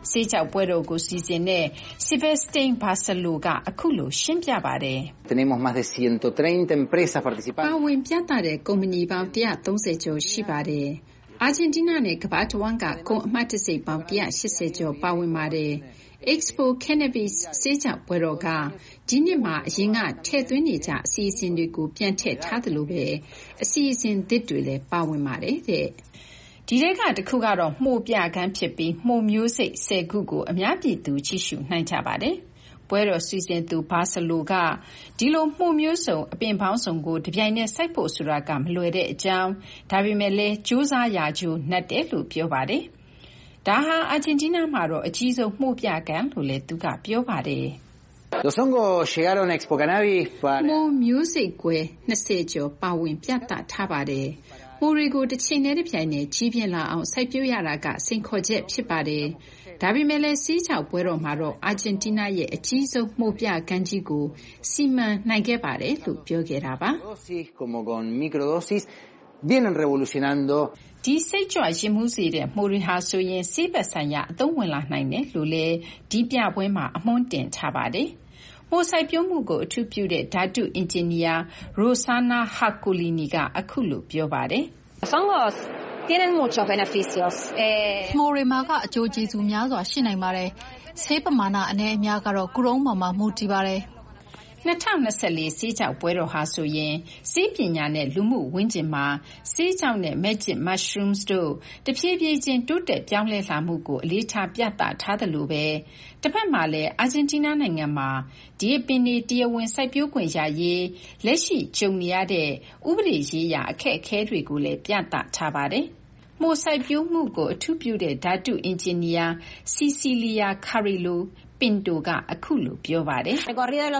ဆေးကြောက်ပွဲတော်ကိုစီစဉ်တဲ့ Sebastian Barcelo ကအခုလိုရှင်းပြပါတယ်။ Tenemos más de ciento treinta empresas participantes. ပါဝင်ပြသတဲ့ကုမ္ပဏီပေါင်းone hundred thirtyကျော်ရှိပါတယ်။ အာဂျင်တီးနားနဲ့ကမ္ဘာတဝန်းကကုန်အမှတ်တံဆိပ်ပေါင်းone hundred eightyကျော်ပါဝင်ပါတယ်။ Expo Cannabis ဆေးကြောက်ပွဲတော်ကဒီနှစ်မှာအရင်ကထည့်သွင်းနေကြအစီအစဉ်တွေကိုပြန်ထည့်ထားသလိုပဲအစီအစဉ်သစ်တွေလည်းပါဝင်ပါတယ်တဲ့။ဒီထဲကတစ်ခုကတော့မှိုပြခန်းဖြစ်ပြီးမှိုမျိုးစိတ်tenခုကိုအများပြည်သူကြည့်ရှုနိုင်ကြပါတယ်။ပွဲတော်စီစဉ်သူဘာဆလိုကဒီလိုမှိုမျိုးစုံအပင်ပေါင်းစုံကိုတပြိုင်နက်စိုက်ဖို့ဆိုတာကမလွယ်တဲ့အကြောင်းဒါပေမဲ့လည်းစူးစမ်းရာကျိုးနှက်တယ်လို့ပြောပါတယ်။ဒါဟာအာဂျင်တီးနားမှာတော့အကြီးဆုံးမှိုပြခန်းလို့လည်းသူကပြောပါတယ်။ Los hongos llegaron a Expo Cannabis para မှိုမျိုးစိတ်ကွယ်twentyကျော်ပါဝင်ပြသထားပါတယ်။မှိုတွေကိုတစ်ချိန်နဲ့တစ်ပြိုင်နက်ကြီးပြင်းလာအောင်စိုက်ပျိုးရတာကစိန်ခေါ်ချက်ဖြစ်ပါတယ်။ဒါပေမဲ့လည်းဆေးကြောက်ပွဲတော်မှာတော့အာဂျင်တီးနားရဲ့အကြီးဆုံးမှိုပြခန်းကြီးကိုစီမံနိုင်ခဲ့ပါတယ်လို့ပြောခဲ့တာပါ။ como con microdosis vienen revolucionando ဒီစိတ်ကြွရင်မှုစေတဲ့မှိုတွေဟာဆိုရင်ဆေးဘက်ဆိုင်ရာအသုံးဝင်လာနိုင်တယ်လို့လည်းဒီပြပွဲမှာအမွှန်းတင်ထားပါတယ်။မှိုစိုက်ပျိုးမှုကိုအထူးပြုတဲ့ဓာတုအင်ဂျင်နီယာ Rossana Herculini ကအခုလိုပြောပါတယ်။ Hongos tienen muchos beneficios. မှိုတွေမှာကအကျိုးကျေးဇူးများစွာရှိနိုင်ပါတယ်။ဆေးပမာဏအနည်းအများကတော့ကုရုံးပေါ်မှာမူတည်ပါတယ်။ twenty twenty-fourဆေးကြောက်ပွဲတော်ဟာဆိုရင်ဆေးပညာနဲ့လူမှုဝန်းကျင်မှာဆေးကြောက်နဲ့ Magic Mushrooms တို့တဖြည်းဖြည်းချင်းတိုးတက်ပြောင်းလဲလာမှုကိုအလေးထားပြသထားသလိုပဲတစ်ဖက်မှာလည်းအာဂျင်တီးနားနိုင်ငံမှာဒီအပင်တွေတရားဝင်စိုက်ပျိုးခွင့်ရရေးလက်ရှိကြုံနေရတဲ့ဥပဒေရေးရာအခက်အခဲတွေကိုလည်းပြသထားပါတယ်။မှိုစိုက်ပျိုးမှုကိုအထူးပြုတဲ့ဓာတုအင်ဂျင်နီယာ Cecilia Carrillo Pinto ကအခုလိုပြောပါတယ်။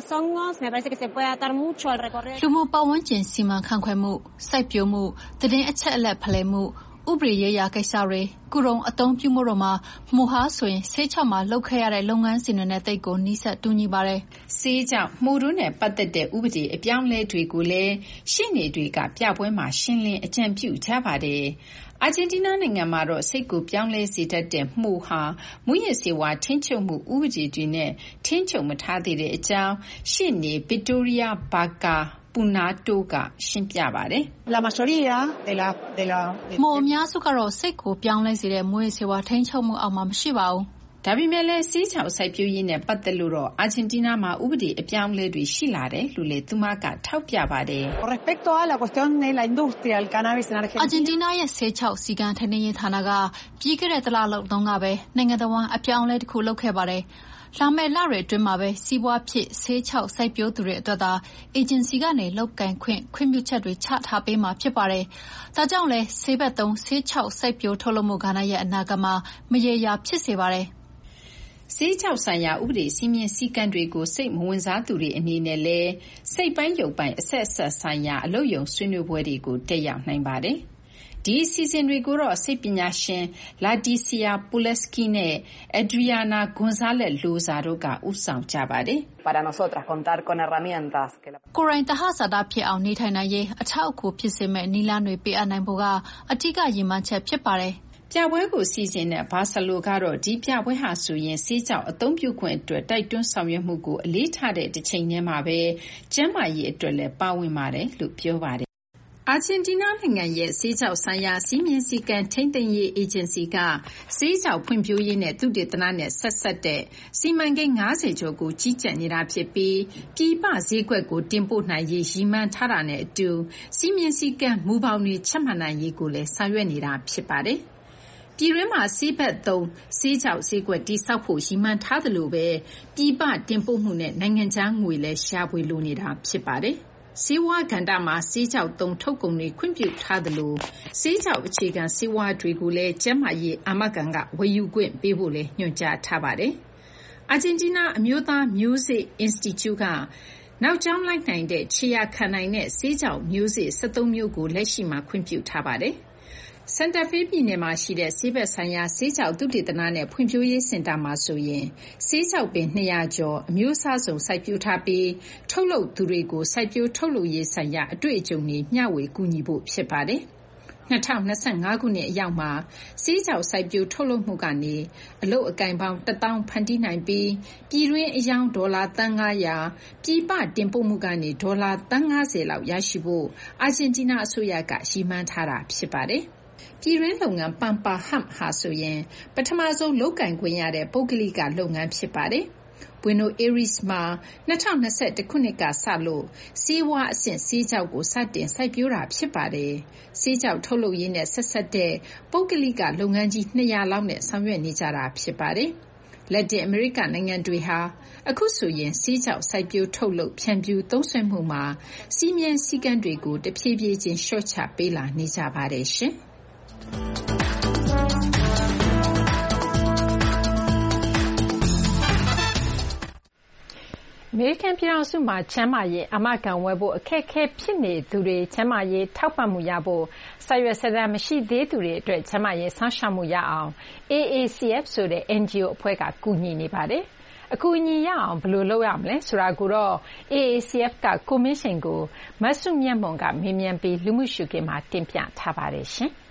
လူမှုပတ်ဝန်းကျင်စီမံခန့်ခွဲမှုစိုက်ပျိုးမှုသတင်းအချက်အလက်ဖလှယ်မှုဥပဒေရေးရာကိစ္စတွေကုရုံအသုံးပြုမှုတို့မှာမှိုဟာဆိုရင်ဆေးချောက်မှာလုပ်ခဲ့ရတဲ့လုပ်ငန်းစဉ်တွေနဲ့တိတ်ကိုနီးစပ်တူညီပါတယ်။ဆေးကြောင့်မှိုတို့နဲ့ပတ်သက်တဲ့ဥပဒေအပြောင်းလဲတွေကိုလည်းရှင်းနေတွေကပြပွဲမှာရှင်းလင်းအကြံပြုကြပါတယ်။အာဂျင်တီးနားနိုင်ငံမှာတော့စိတ်ကိုပြောင်းလဲစေတတ်တဲ့မှိုဟာမူရစ်ဆေးဝါးထိန်းချုပ်မှုဥပဒေတွေနဲ့ထိန်းချုပ်မထားသေးတဲ့အကြောင်းရှေ့နေ Victoria Barca Punato ကရှင်းပြပါတယ်။ La mayoría de la de la မှိုအများစုကတော့စိတ်ကိုပြောင်းလဲစေတဲ့မူရစ်ဆေးဝါးထိန်းချုပ်မှုအောက်မှာမရှိပါဘူး။ဒါပေမဲ့လည်းဆေးချောက်စိုက်ပျိုးရေးနဲ့ပတ်သက်လို့တော့အာဂျင်တီးနားမှာဥပဒေအပြောင်းအလဲတွေရှိလာတယ်လို့လည်းသူမကထောက်ပြပါတယ်။ Respecto a la cuestión de la industria del cannabis en Argentina အာဂျင်တီးနားရဲ့ဆေးချောက်စီကံထိန်းသိမ်းရေးဌာနကပြီးခဲ့တဲ့တလလောက်တုန်းကပဲနိုင်ငံတော်ဝန်အပြောင်းအလဲတစ်ခုလုပ်ခဲ့ပါတယ်။လာမယ့်လတွေအတွင်းမှာပဲစီးပွားဖြစ်ဆေးချောက်စိုက်ပျိုးသူတွေအတွက်သာအေဂျင်စီကနေလုပ်ကိုင်ခွင့်ခွင့်ပြုချက်တွေချထားပေးမှာဖြစ်ပါတယ်။ဒါကြောင့်လဲဆေးဘက်သုံးဆေးချောက်စိုက်ပျိုးထုတ်လုပ်မှုကဏ္ဍရဲ့အနာဂတ်မှာမရေရာဖြစ်စေပါတယ်။ဆေးချောက်ဆိုင်ရာဥပဒေစည်းမျဉ်းစည်းကမ်းတွေကိုစိတ်မဝင်စားသူတွေအနေနဲ့လည်းစိတ်ပိုင်းရုပ်ပိုင်းအဆက်အဆက်ဆိုင်ရာအလုပ်ရုံဆွေးနွေးပွဲတွေကိုတက်ရောက်နိုင်ပါတယ်။ဒီအစီအစဉ်တွေကိုတော့စိတ်ပညာရှင် Leticia Puleski နဲ့ Adriana Gonzalez Loza တို့ကဦးဆောင်ကြပါတယ်။ Para nosotras contar con herramientas que la ကိုယ်တိုင်တဟဇာတဖြစ်အောင်နေထိုင်နိုင်ရေးအထောက်အကူဖြစ်စေမယ့်နည်းလမ်းတွေပေးအပ်နိုင်ဖို့ကအထူးရည်မှန်းချက်ဖြစ်ပါတယ်။ပြပွဲကိုစီစဉ်တဲ့ဘာဆလိုကတော့ဒီပြပွဲဟာဆိုရင်ဆေးကြောက်အသုံးပြုခွင့်အတွက်တိုက်တွန်းဆောင်ရွက်မှုကိုအလေးထားတဲ့တစ်ချိန်တည်းမှာပဲကျန်းမာရေးအတွက်လည်းပါဝင်ပါတယ်လို့ပြောပါတယ်။အာဂျင်တီးနားနိုင်ငံရဲ့ဆေးကြောက်ဆိုင်ရာစီးမြင်စည်းကမ်းထိန်းသိမ်းရေးအေဂျင်စီကဆေးကြောက်ဖွံ့ဖြိုးရေးနဲ့သုတေသနနဲ့ဆက်ဆက်တဲ့စီမံကိန်းfiftyကျော်ကိုကြီးကြပ်နေတာဖြစ်ပြီးပြည်ပဈေးကွက်ကိုတင်ပို့နိုင်ရေးရည်မှန်းထားတာနဲ့အတူစီးမြင်စည်းကမ်းမူပေါင်းတွေချမှတ်နိုင်ရေးကိုလည်းဆောင်ရွက်နေတာဖြစ်ပါတယ်။ပြည်တွင်းမှာဆေးဘက်သုံးဆေးကြောက်ဈေးကွက်တည်ဆောက်ဖို့ရည်မှန်းထားသလိုပဲပြည်ပတင်ပို့မှုနဲ့နိုင်ငံခြားငွေလည်းရှာဖွေလိုနေတာဖြစ်ပါတယ်။ဆေးဝါးကဏ္ဍမှာဆေးကြောက်သုံးထုတ်ကုန်တွေခွင့်ပြုထားသလိုဆေးကြောက်အခြေခံဆေးဝါးတွေကိုလည်းကျန်းမာရေးအာမခံကဝယ်ယူခွင့်ပေးဖို့လည်းညွှန်ကြားထားပါတယ်။အာဂျင်တီးနားအမျိုးသားမျိုးစေ့အင်စတီကျူကနောက်ကြောင်းလိုက်နိုင်တဲ့ခြေရာခံနိုင်တဲ့ဆေးကြောက်မျိုးစေ့seventeenမျိုးကိုလက်ရှိမှာခွင့်ပြုထားပါတယ်။စန်တာဖေးပြည်နယ်မှာရှိတဲ့ဆေးဘက်ဆိုင်ရာဆေးကြောက်သုတေသနနဲ့ဖွံ့ဖြိုးရေးစင်တာမှာဆိုရင်ဆေးကြောက်ပင်two hundredကျော်အမျိုးအစားစုံစိုက်ပျိုးထားပြီးထုတ်လုပ်သူတွေကိုစိုက်ပျိုးထုတ်လုပ်ရေးဆိုင်ရာအတွေ့အကြုံတွေမျှဝေကူညီဖို့ဖြစ်ပါတယ်။၂၀၂၅ ခုနှစ်အရောက်မှာဆေးခြောက်စိုက်ပျိုးထုတ်လုပ်မှုကနေအလုပ်အကိုင်ပေါင်းတစ်သောင်းဖန်တီးနိုင်ပြီးပြည်တွင်းအယောင်းဒေါ်လာသန်း၅၀၀ပြည်ပတင်ပို့မှုကနေဒေါ်လာသန်း၅၀လောက်ရရှိဖို့အာဂျင်တီးနားအစိုးရကရည်မှန်းထားတာဖြစ်ပါတယ်။ပြည်တွင်းလုပ်ငန်း Pampa Hemp ဟာဆိုရင်ပထမဆုံးလုပ်ကိုင်ခွင့်ရတဲ့ပုဂ္ဂလိကလုပ်ငန်းဖြစ်ပါတယ်။ Buenos Aires မှာ၂၀၂၁ခုနှစ်ကစလို့ဆေးဝါးအဆင့်ဆေးခြောက်ကိုစတင်စိုက်ပျိုးတာဖြစ်ပါတယ်။ဆေးခြောက်ထုတ်လုပ်ရေးနဲ့ဆက်စပ်တဲ့ပုဂ္ဂလိကလုပ်ငန်းကြီး၂၀၀လောက်နဲ့ဆောင်ရွက်နေကြတာဖြစ်ပါတယ်။လက်တင်အမေရိကနိုင်ငံတွေဟာအခုဆိုရင်ဆေးခြောက်စိုက်ပျိုးထုတ်လုပ်ဖြန့်ဖြူးသုံးစွဲမှုမှာစီးမြဲစည်းကမ်းတွေကိုတဖြည်းဖြည်းချင်းလျှော့ချပေးလာနေကြပါတယ်ရှင်။အမေရိကန်ပြည်ထောင်စုမှာကျန်းမာရေးအာမခံဝယ်ဖို့အခက်အခဲဖြစ်နေသူတွေကျန်းမာရေးထောက်ပံ့မှုရဖို့စာရွက်စာတမ်းမရှိသေးသူတွေအတွက်ကျန်းမာရေးစောင့်ရှောက်မှုရအောင် A A C F ဆိုတဲ့ N G O အဖွဲ့ကကူညီနေပါတယ်။အကူအညီရအောင်ဘယ်လိုလုပ်ရမလဲဆိုတာကိုတော့ A A C F ကကိုမင်းရှင်ကိုမဆုမြတ်မွန်ကမေးမြန်းပြီးလူမှုရှုခင်းမှာတင်ပြထားပါတယ်ရှင်။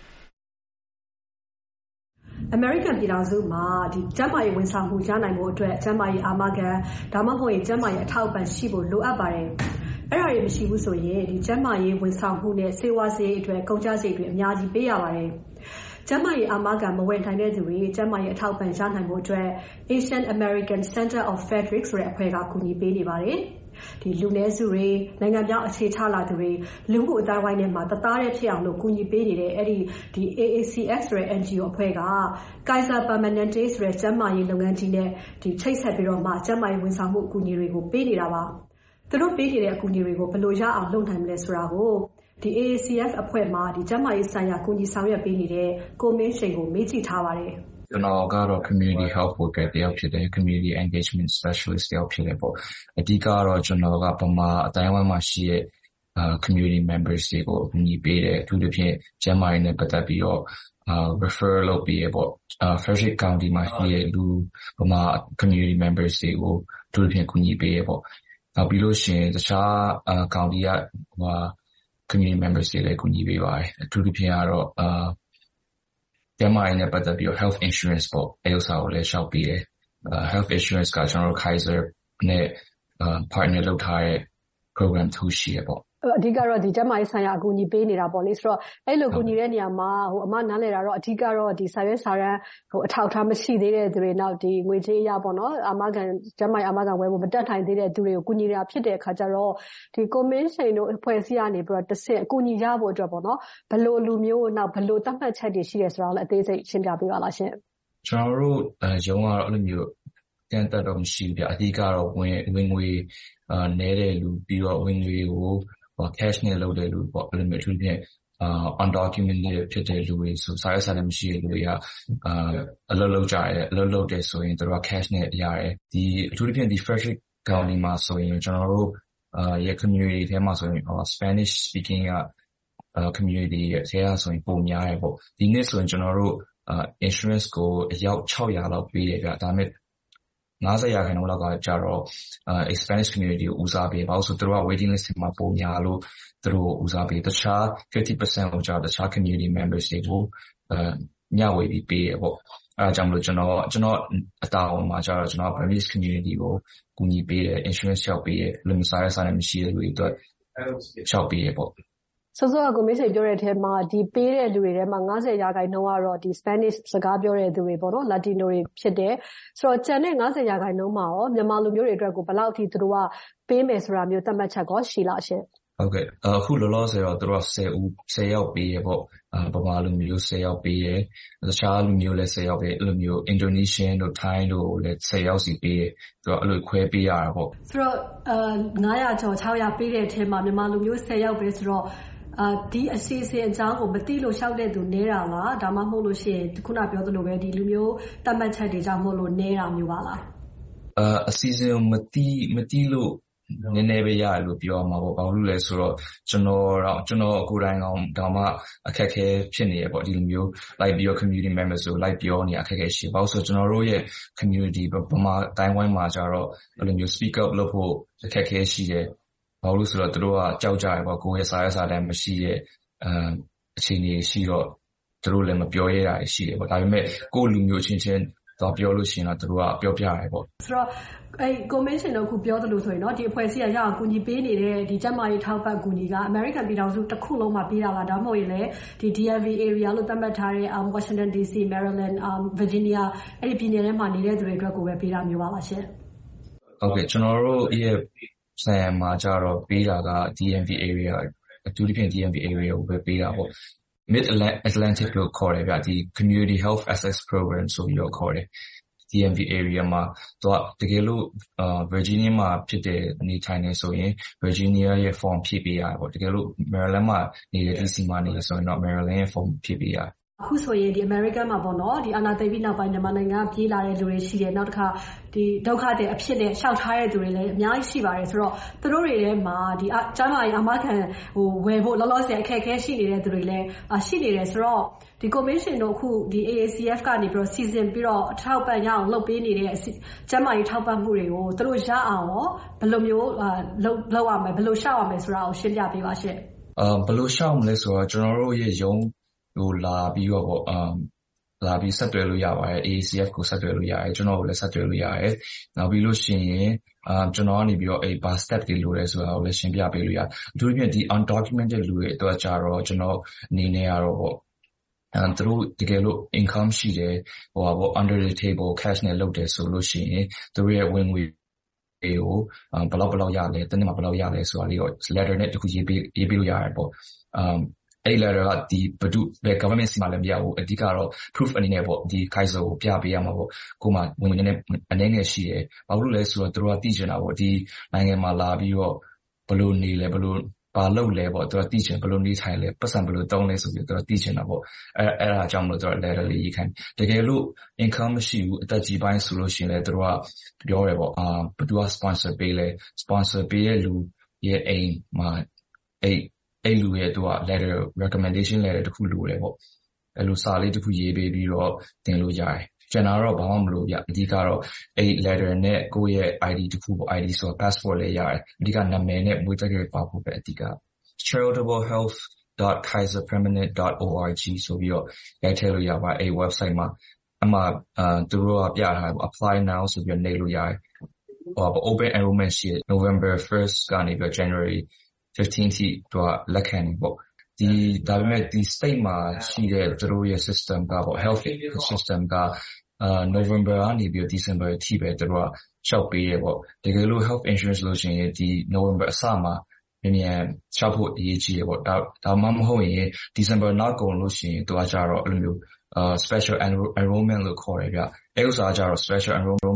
အမေရိကန်ပြည်ထောင်စုမှာဒီကျန်းမာရေးဝန်ဆောင်မှုရနိုင်မှုအတွက်ကျန်းမာရေးအာမခံဒါမှမဟုတ်ရင်ကျန်းမာရေးအထောက်အပံ့ရှိဖို့လိုအပ်ပါတယ်။အဲ့ဒါတွေမရှိဘူးဆိုရင်ဒီကျန်းမာရေးဝန်ဆောင်မှုနဲ့ဆေးဝါးစရိတ်အတွက်ကုန်ကျစရိတ်တွေအများကြီးပေးရပါတယ်။ကျန်းမာရေးအာမခံမဝင်နိုင်တဲ့သူတွေကျန်းမာရေးအထောက်အပံ့ရနိုင်မှုအတွက် Asian American Center of Frederick ဆိုတဲ့အဖွဲ့ကကူညီပေးနေပါတယ်။ဒီလူနည်းစုတွေနိုင်ငံပြောင်းအခြေချလာသူတွေလူမှုအတိုင်းဝိုင်းထဲမှာတသားတည်းဖြစ်အောင်လို့ကူညီပေးနေတဲ့အဲ့ဒီဒီ A A C F ဆိုတဲ့ N G O အဖွဲ့က Kaiser Permanente ဆိုတဲ့ကျန်းမာရေးလုပ်ငန်းကြီးနဲ့ဒီချိတ်ဆက်ပြီးတော့မှကျန်းမာရေးဝန်ဆောင်မှုအကူအညီတွေကိုပေးနေတာပါ။သူတို့ပေးနေတဲ့အကူအညီတွေကိုဘယ်လိုရအောင်လုပ်နိုင်မလဲဆိုတာကိုဒီ A A C F အဖွဲ့မှာဒီကျန်းမာရေးဆိုင်ရာကူညီဆောင်ရွက်ပေးနေတဲ့ကိုမင်းရှိန်ကိုမေးကြည့်ထားပါတယ်။ကျွန်တော်ကတော့ community health worker တယောက်ဖြစ်တယ် community engagement specialist တယောက်ဖြစ်တယ်ပေါ့အဓိကတော့ကျွန်တော်ကပမာအတိုင်းအဝိုင်းမှာရှိတဲ့ community members တွေကိုအကူအညီပေးတယ်အထူးသဖြင့်ကျန်းမာရေးနဲ့ပတ်သက်ပြီးတော့ refer လုပ်ပေးရပေါ့ Frederick County မှာရှိတဲ့လူပမာ community members တွေကိုအထူးသဖြင့်ကူညီပေးရပေါ့နောက်ပြီးလို့ရှိရင်တခြား county ကဟို community members တွေလည်းကူညီပေးပါတယ်အထူးသဖြင့်ကတော့ကျန်းမာရေးနဲ့ပတ်သက်ပြီးတော့ health insurance ပေါ့အဲဥစ္စာကိုလည်းရှောက်ပေးတယ် health insurance ကကျွန်တော်တို့ Kaiser နဲ့ partner လုပ်ထားတဲ့ program တစ်ခုရှိရပေါ့အဓိကတော့ဒီကျန်းမာရေးဆိုင်ရာအကူအညီပေးနေတာပေါ့လေဆိုတော့အဲ့လိုကူညီတဲ့နေရာမှာဟိုအမနားလည်တာတော့အဓိကတော့ဒီစာရွက်စာတမ်းဟိုအထောက်အထားမရှိသေးတဲ့သူတွေနောက်ဒီငွေကြေးရပေါ့နော်အာမခံကျန်းမာရေးအာမခံဝယ်ဖို့မတက်ထိုင်သေးတဲ့သူတွေကိုကူညီနေတာဖြစ်တဲ့အခါကျတော့ဒီကိုမင်းစိန်တို့အဖွဲ့အစည်းကနေပြီးတော့တစ်ဆင့်အကူအညီရဖို့အတွက်ပေါ့နော်ဘယ်လိုလူမျိုးနောက်ဘယ်လိုသတ်မှတ်ချက်တွေရှိတယ်ဆိုတော့လည်းအသေးစိတ်ရှင်းပြပေးပါလားရှင်ကျွန်တော်တို့ရုံးကတော့အဲ့လိုမျိုးတန်တက်တော့မရှိဘူးပြအဓိကတော့ဝင်ဝင်ငွေအာနဲတဲ့လူပြီးတော့ဝင်ငွေကိုcash နဲ့လုပ်တဲ့လူပေါ့အဲ့လိုမျိုးအထူးဖြင့် undocumented ဖြစ်တဲ့လူတွေဆိုစာရေးစာလည်းမရှိတဲ့လူတွေကအာအလုပ်လုပ်ကြရတယ်အလုပ်လုပ်တယ်ဆိုရင်တို့က cash နဲ့ရတယ်ဒီအထူးသဖြင့်ဒီ Frederick County မှာဆိုရင်ကျွန်တော်တို့အာရဲ့ community ထဲမှာဆိုရင် Spanish speaking က community ရဲ့ထဲကဆိုရင်ပုံများရပေါ့ဒီနေ့ဆိုရင်ကျွန်တော်တို့ insurance ကိုအယောက်၆၀၀လောက်ပေးတယ်ဗျဒါပေမဲ့၅၀ရာခိုင်နှုန်းလောက်ကကြတော့ Spanish community ကိုဦးစားပေးပါဆိုသူတို့က waiting list မှာပုံများလို့သူတို့ဦးစားပေးတခြား fifty percent ကိုကြတော့တခြား community members တွေကိုညဝေပြီးပေးရပေါ့အဲဒါကြောင့်မလို့ကျွန်တော်ကျွန်တော်အတာဝန်မှာကြတော့ကျွန်တော် Burmese community ကိုကူညီပေးတယ် insurance ရှောက်ပေးတယ်လူမစားရစားနဲ့မရှိတဲ့လူတွေအတွက်ရှောက်ပေးရပေါ့ဆိုဆိုကကိုမင်းစိန်ပြောတဲ့အထက်မှာဒီပေးတဲ့လူတွေထဲမှာ၅၀ရာခိုင်နှုန်းကတော့ဒီ Spanish စကားပြောတဲ့သူတွေပေါ့နော် Latino တွေဖြစ်တယ်ဆိုတော့ကျန်တဲ့၅၀ရာခိုင်နှုန်းမှာရောမြန်မာလူမျိုးတွေအတွက်ကိုဘယ်လောက်အထိသူတို့ကပေးမယ်ဆိုတာမျိုးသတ်မှတ်ချက်ကောရှိလားရှင်ဟုတ်ကဲ့အခုလောလောဆယ်တော့သူတို့က၁၀ဦး၁၀ယောက်ပေးရပေါ့ဗမာလူမျိုး၁၀ယောက်ပေးရတခြားလူမျိုးလည်း၁၀ယောက်ပေးအဲ့လိုမျိုး Indonesian တို့ Thai တို့လည်း၁၀ယောက်စီပေးရသူကအဲ့လိုခွဲပေးရတာပေါ့ဆိုတော့အာ၅၀၀ကျော်၆၀၀ပေးတဲ့အထက်မှာမြန်မာလူမျိုး၁၀ယောက်ပဲဆိုတော့အာဒီအစီအစဉ်အကြောင်းကိုမသိလို့ရှောက်တဲ့သူနေတာလားဒါမှမဟုတ်လို့ရှိရင်ခုနပြောသလိုပဲဒီလူမျိုးတတ်မှတ်ချက်တွေကြောင့်မဟုတ်လို့နေတာမျိုးပါလားအာအစီအစဉ်မသိမသိလို့နည်းနည်းပဲရတယ်လို့ပြောမှာပေါ့ဘာလို့လဲဆိုတော့ကျွန်တော်တော့ကျွန်တော်ကိုယ်တိုင်ကောင်တောင်မှအခက်အခဲဖြစ်နေရပေါ့ဒီလိုမျိုး like ပြီးတော့ community members ဆို like ပြောနေအခက်အခဲရှိပါဘူးဆိုတော့ကျွန်တော်တို့ရဲ့ community ဗမာတိုင်းဝိုင်းမှာကြတော့အဲ့လိုမျိုး speak up လုပ်ဖို့အခက်အခဲရှိတယ်ဘာလို့ဆိုတော့သူတို့ကကြောက်ကြရပေါ့ကိုယ့်ရဲ့စာရေးစာတမ်းမရှိရဲ့အဲအခြေအနေရှိတော့သူတို့လည်းမပြောရတာရှိတယ်ပေါ့ဒါပေမဲ့ကိုယ့်လူမျိုးချင်းချင်းတော့ပြောလို့ရှိရင်တော့သူတို့ကပြောပြရတယ်ပေါ့ဆိုတော့အဲ convention တော့ခုပြောသလိုဆိုရင်တော့ဒီအဖွဲ့အစည်းကရအောင်ကူညီပေးနေတဲ့ဒီကျန်းမာရေးထောက်ပံ့ကူညီက American ပြည်ထောင်စုတစ်ခုလုံးမှာပေးတာလားဒါမှမဟုတ်ရင်လည်းဒီ D M V area လို့သတ်မှတ်ထားတဲ့ Washington D C Maryland Virginia အဲ့ဒီပြည်နယ်ထဲမှာနေတဲ့သူတွေအတွက်ကိုပဲပေးတာမျိုးပါလားရှင်ဟုတ်ကဲ့ကျွန်တော်တို့ရဲ့ဆိုင်ရာမှာကြတော့ပေးတာက D M V area အထူးသဖြင့် D M V area ကိုပဲပေးတာပေါ့Mid Atlantic လို့ခေါ်တယ်ဗျဒီ Community Health Access Program ဆိုပြီးတော့ခေါ်တယ် D M V area မှာတော့တကယ်လို့ Virginia မှာဖြစ်တဲ့အနေထိုင်နေဆိုရင် Virginia ရဲ့ form ဖြည့်ပေးရတယ်ပေါ့တကယ်လို့ Maryland မှာနေတဲ့ D C မှာနေဆိုရင်တော့ Maryland ရဲ့ form ဖြည့်ပေးရတယ်အခုဆိုရင်ဒီ American မှာပေါ့နော်ဒီအာဏာသိမ်းပြီးနောက်ပိုင်းမြန်မာနိုင်ငံကပြေးလာတဲ့လူတွေရှိတယ်နောက်တစ်ခါဒီဒုက္ခတွေအဖြစ်နဲ့ရှောက်ထားတဲ့သူတွေလည်းအများကြီးရှိပါတယ်ဆိုတော့သူတို့တွေထဲမှာဒီကျန်းမာရေးအာမခံဟိုဝယ်ဖို့လောလောဆယ်အခက်အခဲရှိနေတဲ့သူတွေလည်းရှိနေတယ်ဆိုတော့ဒီ commission တို့အခုဒီ A A C F ကနေပြီးတော့စီစဉ်ပြီးတော့အထောက်ပံ့ရအောင်လုပ်ပေးနေတဲ့ကျန်းမာရေးထောက်ပံ့မှုတွေကိုသူတို့ရအောင်ရောဘယ်လိုမျိုးလုပ်လုပ်ရမလဲဘယ်လိုရှောက်ရမလဲဆိုတာကိုရှင်းပြပေးပါရှင့်အာဘယ်လိုရှောက်မလဲဆိုတော့ကျွန်တော်တို့ရဲ့ရုံးဟိုလာပြီးတော့ပေါ့အမ်လာပြီးဆက်သွယ်လို့ရပါတယ် A A C F ကိုဆက်သွယ်လို့ရတယ်ကျွန်တော်ကိုလည်းဆက်သွယ်လို့ရတယ်နောက်ပြီးလို့ရှိရင်အာကျွန်တော်ကနေပြီးတော့အဲ့ဘာ step တွေလိုလဲဆိုတာကိုလည်းရှင်းပြပေးလို့ရတယ်အထူးသဖြင့်ဒီ undocumented လူတွေအတွက်ကြတော့ကျွန်တော်အနေနဲ့ကတော့ပေါ့အဲသူတို့တကယ်လို့ income ရှိတယ်ဟိုပါပေါ့ under the table cash နဲ့လုပ်တယ်ဆိုလို့ရှိရင်သူတို့ရဲ့ဝင်ငွေတွေကိုဘယ်လောက်ဘယ်လောက်ရလဲတနေ့မှာဘယ်လောက်ရလဲဆိုတာလေးတော့ letter နဲ့တခုရေးပေးရေးပေးလို့ရတယ်ပေါ့အမ်အဲ့ letter ကဒီဘဒုဘယ် government စီမံလည်းမရဘူးအဓိကတော့ proof အနေနဲ့ပေါ့ဒီ Kaiser ကိုပြပေးရမှာပေါ့ကိုမှဝင်ဝင်နဲ့အနေနဲ့ရှိတယ်ဘာလို့လဲဆိုတော့သူတို့ကသိချင်တာပေါ့ဒီနိုင်ငံမှာလာပြီးတော့ဘယ်လိုနေလဲဘယ်လိုဘာလုပ်လဲပေါ့သူတို့သိချင်ဘယ်လိုနေထိုင်လဲပတ်စံဘယ်လိုတောင်းလဲဆိုပြီးသူတို့သိချင်တာပေါ့အဲအဲ့ဒါကြောင့်မလို့သူတို့ letter လေးရေးခိုင်းတကယ်လို့ income မရှိဘူးအသက်ကြီးပိုင်းဆိုလို့ရှိရင်လည်းသူတို့ကပြောတယ်ပေါ့အာဘယ်သူက sponsor ပေးလဲ sponsor ပေးတဲ့လူရဲ့အိမ်မှာအဲ့အဲ့လူရဲ့သူက letter recommendation letter တခုလိုတယ်ပေါ့အဲ့လိုစာလေးတခုရေးပေးပြီးတော့တင်လို့ရတယ်ကျွန်တော်တော့ဘာမှမလုပ်ရအဓိကတော့အဲ့ letter နဲ့ကိုယ့်ရဲ့ I D တခုပေါ့ I D ဆိုတော့ passport လေးရတယ်အဓိကနာမည်နဲ့မွေးတက္ကရာပါဖို့ပဲအဓိက charitable health dot kaiser permanent dot org ဆိုပြီးတော့ရိုက်ထည့်လို့ရပါအဲ့ website မှာအမှအာသူတို့ကပြထားတယ် apply now ဆိုပြီးတော့နေလို့ရတယ်ဟို open enrollment ရှိ November first ကနေပြီး January fifteenth ထိတော့လက်ခံနေပေါ့ဒီဒါပေမဲ့ဒီ state မှာရှိတဲ့သူတို့ရဲ့ system ကပေါ့ health system ကအာ November ကနေပြီး December ထိပဲသူတို့ကရှောက်ပေးရပေါ့တကယ်လို့ health insurance လို့ရှိရင်ဒီ November အစမှာမြန်မြန်ရှောက်ဖို့အရေးကြီးရပေါ့ဒါဒါမှမဟုတ်ရင် December နောက်ကုန်လို့ရှိရင်သူကကြတော့အဲ့လိုမျိုးအာ special enrollment လို့ခေါ်ရပြအဲ့ဥစ္စာကြတော့ special enrollment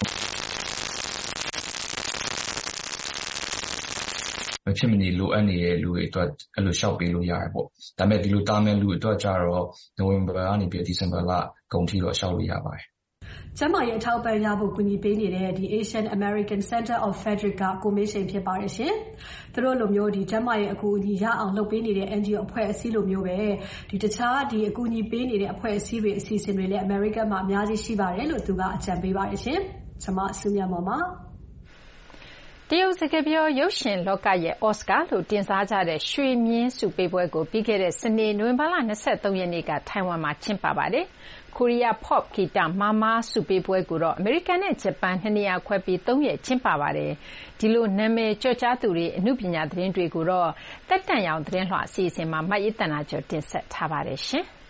မဖြစ်မနေလိုအပ်နေတဲ့လူတွေအတွက်အဲ့လိုရှောက်ပေးလို့ရတယ်ပေါ့ဒါပေမဲ့ဒီလိုတာမယ်လူတွေအတွက်ကြတော့ November ကနေပြီး December လကုန်ထိတော့ရှောက်လို့ရပါတယ်ကျန်းမာရေးအထောက်အပံ့ရဖို့ကူညီပေးနေတဲ့ဒီ Asian American Center of Frederick ကကိုမေးရှင်ဖြစ်ပါတယ်ရှင်။သူတို့လိုမျိုးဒီကျန်းမာရေးအကူအညီရအောင်လုပ်ပေးနေတဲ့ N G O အဖွဲ့အစည်းလိုမျိုးပဲဒီတခြားဒီအကူအညီပေးနေတဲ့အဖွဲ့အစည်းတွေအစီအစဉ်တွေလည်း American မှာအများကြီးရှိပါတယ်လို့သူကအကြံပေးပါတယ်ရှင်။ကျွန်မဆုမြတ်မော်ပါတရုတ်စကားပြောရုပ်ရှင်လောကရဲ့အော်စကာလို့တင်စားကြတဲ့ရွှေမြင်းဆုပေးပွဲကိုပြီးခဲ့တဲ့စနေနိုဝင်ဘာလ၂၃ရက်နေ့ကထိုင်ဝမ်မှာကျင်းပပါတယ်။ကိုရီးယား pop ဂီတမာမာဆုပေးပွဲကိုတော့အမေရိကန်နဲ့ဂျပန်နှစ်နေရာခွဲပြီးသုံးရက်ကျင်းပပါတယ်။ဒီလိုနာမည်ကျော်ကြားသူတွေအမှုပညာသတင်းတွေကိုတော့တက်တန့်ရောင်သတင်းလွှာအစီအစဉ်မှာမတ်ရေးတနာကျော်တင်ဆက်ထားပါတယ်ရှင်။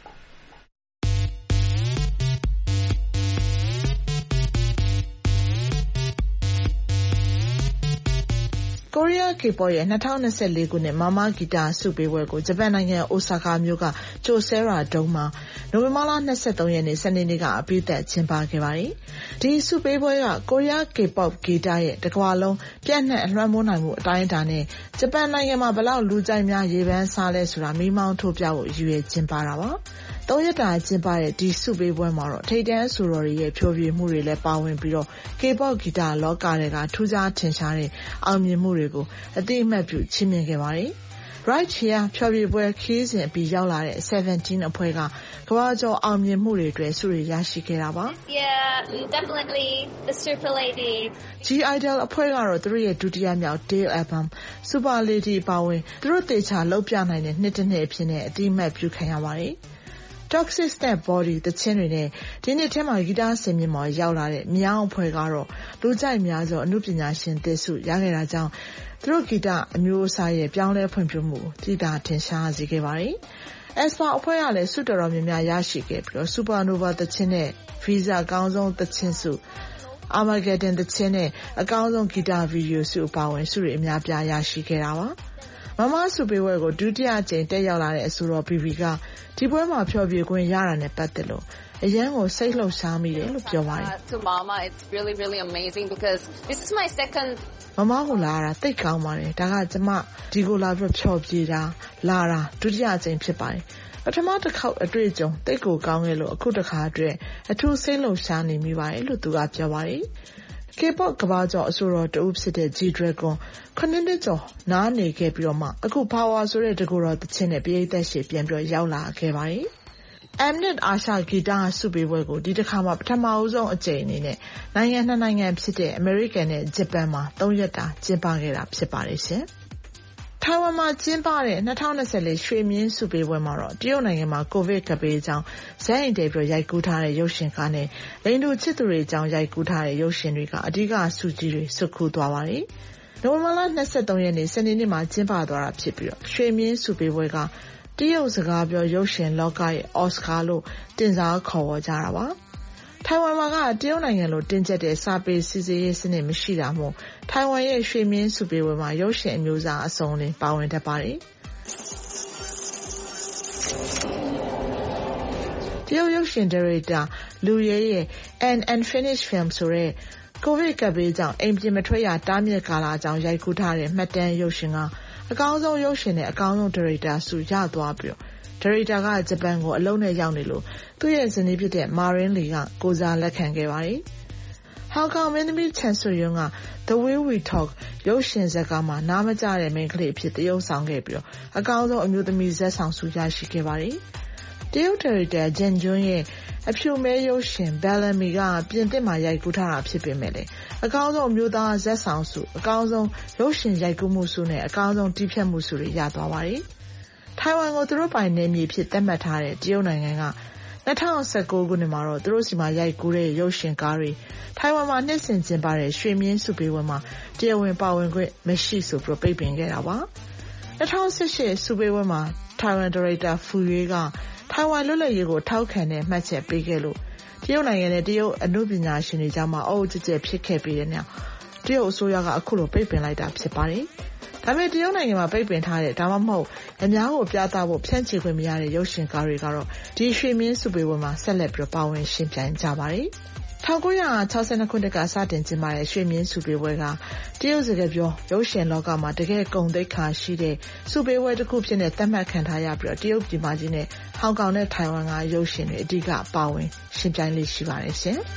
ကိုရီးယား K-pop ရဲ့၂၀၂၄ခုနှစ်မာမာဂီတဆုပေးပွဲကိုဂျပန်နိုင်ငံအိုဆာကာမြို့ကဂျိုဆဲရာဒုံမှာနိုဝင်ဘာလ၂၃ရက်နေ့စနေနေ့ကအပြီးသက်ကျင်းပခဲ့ပါတယ်။ဒီဆုပေးပွဲကကိုရီးယား K-pop ဂီတရဲ့တစ်ကမ္ဘာလုံးပြန့်နှံ့အလွှမ်းမိုးနိုင်မှုအတိုင်းအတာနဲ့ဂျပန်နိုင်ငံမှာဘယ်လောက်လူကြိုက်များရေပန်းစားလဲဆိုတာမိမောင်းထိုးပြဖို့ရည်ရွယ်ကျင်းပတာပါ။သုံးရက်တာကျင်းပတဲ့ဒီဆုပေးပွဲမှာတော့ထိပ်တန်းဆိုတော်တွေရဲ့ဖြိုပြမှုတွေလည်းပါဝင်ပြီးတော့ K-pop ဂီတလောကတွေကထူးခြားထင်ရှားတဲ့အောင်မြင်မှုတွေကိုအသိအမှတ်ပြုချီးမြှင့်ခဲ့ပါတယ်။ Right here ဖြောပြပွဲခီးစဉ်ပြီးရောက်လာတဲ့ seventeen အဖွဲ့ကကမ္ဘာကျော်အောင်မြင်မှုတွေအတွက်ဆုတွေရရှိခဲ့တာပါ Yeah, definitely the Super Lady. G Idol အဖွဲ့ကတော့သူတို့ရဲ့ဒုတိယမြောက် Debut album Super Lady ပါဝင်သူတို့တေချာလှုပ်ပြနိုင်တဲ့နှစ်တစ်နှစ်အဖြစ်နဲ့အတိအမှတ်ပြုခံရပါတယ်Toxic Step Body တခြင်းတွေနဲ့ဒီနှစ်ထဲမှာဂီတဆင်မြင့်မှာရောက်လာတဲ့မြောင်းအဖွဲ့ကတော့လူကြိုက်များစွာအမှုပညာရှင်သစ်စုရခဲ့တာကြောင့်သူတို့ဂီတအမျိုးအစားရဲ့ပြောင်းလဲဖွံ့ဖြိုးမှုတိတာထင်ရှားစေခဲ့ပါတယ်။ Aespa အဖွဲ့ကလည်းဆုတော်တော်များများရရှိခဲ့ပြီးတော့ Supernova တခြင်းနဲ့ Visa အကောင်းဆုံးတခြင်းစု Armageddon တခြင်းနဲ့အကောင်းဆုံးဂီတဗီဒီယိုဆုအပါအဝင်ဆုတွေအများပြားရရှိခဲ့တာပါ။မမဆုပေးပွဲကိုဒုတိယအကြိမ်တက်ရောက်လာတဲ့အဆိုတော် ဘီ ဘီ ကဒီပွဲမှာဖျော်ဖြေခွင့်ရတာနဲ့ပတ်သက်လို့အရန်ကိုစိတ်လှုပ်ရှားမိတယ်လို့ပြောပါတယ် To Mama, it's really, really amazing because this is my second မမကိုလာတာတိတ်ကောင်းပါတယ်ဒါကကျမဒီကိုလာပြီးဖျော်ဖြေတာလာတာဒုတိယအကြိမ်ဖြစ်ပါတယ်ပထမတစ်ခေါက်အတွေ့အကြုံတိတ်ကိုကောင်းခဲ့လို့အခုတစ်ခါအတွက်အထူးစိတ်လှုပ်ရှားနေမိပါတယ်လို့သူကပြောပါတယ်K-pop ကမ္ဘာကျော်အဆိုတော်တဦးဖြစ်တဲ့ G-Dragon ခုနှစ်နှစ်ကျော်နားနေခဲ့ပြီးတော့မှအခု Power ဆိုတဲ့တကူတော်တခြင်းနဲ့ပြည်သက်ရှည်ပြန်ပြီးရောက်လာခဲ့ပါတယ်။ Mnet အာရှဂီတဆုပေးပွဲကိုဒီတစ်ခါမှပထမအဆုံးအကြိမ်အနေနဲ့နိုင်ငံနှစ်နိုင်ငံဖြစ်တဲ့ American နဲ့ Japan မှာသုံးရက်တာကျင်းပခဲ့တာဖြစ်ပါတယ်ရှင်။ထိုင်ဝမ်မှာကျင်းပတဲ့twenty twenty-fourရွှေမြင်းဆုပေးပွဲမှာတော့တရုတ်နိုင်ငံမှာကိုဗစ်ကပ်ဘေးကြောင့်ဇက်အိမ်တဲပြီးရိုက်ကူးထားတဲ့ရုပ်ရှင်ကားနဲ့လိင်တူချစ်သူတွေအကြောင်းရိုက်ကူးထားတဲ့ရုပ်ရှင်တွေကအဓိကဆုကြီးတွေဆွတ်ခူးသွားပါတယ်။နိုဝင်ဘာလtwenty-threeရက်နေ့စနေနေ့မှာကျင်းပသွားတာဖြစ်ပြီးတော့ရွှေမြင်းဆုပေးပွဲကတရုတ်စကားပြောရုပ်ရှင်လောကရဲ့အော်စကာလို့တင်စားခေါ်ဝေါ်ကြတာပါ။ထိုင်ဝမ်မှာကတရုတ်နိုင်ငံလိုတင်းကျပ်တဲ့စာပေစီစစ်ရေးစနစ်မရှိတာမို့ထိုင်ဝမ်ရဲ့ရွှေမြင်းဆုပေးပွဲမှာရုပ်ရှင်အမျိုးအစားအစုံနဲ့ပါဝင်တတ်ပါတယ်။တရုတ်ရုပ်ရှင်ဒါရိုက်တာလူရဲရဲ့ An Unfinished Film ဆိုတဲ့ကိုဗစ်ကပ်ဘေးကြောင့်အိမ်ပြင်မထွက်ရတားမြစ်ကာလအကြောင်းရိုက်ကူးထားတဲ့မှတ်တမ်းရုပ်ရှင်ကအကောင်းဆုံးရုပ်ရှင်နဲ့အကောင်းဆုံးဒါရိုက်တာဆုရသွားပြီးဒါရိုက်တာကဂျပန်ကိုအလုံးနဲ့ရောက်နေလို့သူ့ရဲ့ဇနီးဖြစ်တဲ့မာရင်းလီကကိုစားလက်ခံခဲ့ပါတယ်။ဟောင်ကောင်မင်းသမီးချန်ဆွေယွန်းက The Way We Talk ရုပ်ရှင်ဇာတ်ကားမှာနားမကျတဲ့မိန်းကလေးအဖြစ်သရုပ်ဆောင်ခဲ့ပြီးတော့အကောင်းဆုံးအမျိုးသမီးဇာတ်ဆောင်ဆုရရှိခဲ့ပါတယ်။တရုတ်ဒါရိုက်တာဂျန်ဂျွန်းရဲ့အဖြူမဲရုပ်ရှင် Bellamy ကပြင်သစ်မှာရိုက်ကူးထားတာဖြစ်ပေမဲ့လည်းအကောင်းဆုံးအမျိုးသားဇာတ်ဆောင်ဆုအကောင်းဆုံးရုပ်ရှင်ရိုက်ကူးမှုဆုနဲ့အကောင်းဆုံးတီးဖြတ်မှုဆုတွေရသွားပါတယ်။ထိုင်ဝမ်ကိုသူတို့ပိုင်နယ်မြေဖြစ်သတ်မှတ်ထားတဲ့တရုတ်နိုင်ငံကtwenty nineteenခုနှစ်မှာတော့သူတို့စီမှာရိုက်ကူးတဲ့ရုပ်ရှင်ကားတွေထိုင်ဝမ်မှာနှစ်စဉ်ကျင်းပတဲ့ရွှေမြင်းဆုပေးပွဲမှာတရားဝင်ပါဝင်ခွင့်မရှိဆိုပြီးပိတ်ပင်ခဲ့တာပါtwenty eighteenဆုပေးပွဲမှာထိုင်ဝမ်ဒါရိုက်တာဖူရွေးကထိုင်ဝမ်လွတ်လပ်ရေးကိုထောက်ခံတဲ့မှတ်ချက်ပေးခဲ့လို့တရုတ်နိုင်ငံနဲ့တရုတ်အမှုပညာရှင်တွေကြားမှာအုပ်ကျကျဖြစ်ခဲ့ပြီးတဲ့နောက်တရုတ်အစိုးရကအခုလိုပိတ်ပင်လိုက်တာဖြစ်ပါတယ်ဒါပေမဲ့တရုတ်နိုင်ငံမှာပိတ်ပင်ထားတဲ့ဒါမှမဟုတ်အများကိုပြသဖို့ဖြန့်ချီခွင့်မရတဲ့ရုပ်ရှင်ကားတွေကတော့ဒီရွှေမြင်းဆုပေးပွဲမှာဆက်လက်ပြီးပါဝင်ရှင်ပြိုင်ကြပါတယ်။nineteen sixty-twoခုနှစ်ကစတင်ကျင်းပတဲ့ရွှေမြင်းဆုပေးပွဲကတရုတ်စကားပြောရုပ်ရှင်လောကမှာတကယ်ဂုဏ်သိက္ခာရှိတဲ့ဆုပေးပွဲတစ်ခုဖြစ်နေသတ်မှတ်ခံထားရပြီးတော့တရုတ်ပြည်မကြီးနဲ့ဟောင်ကောင်နဲ့ထိုင်ဝမ်ကရုပ်ရှင်တွေအဓိကပါဝင်ရှင်ပြိုင်လေးရှိပါတယ်ရှင်။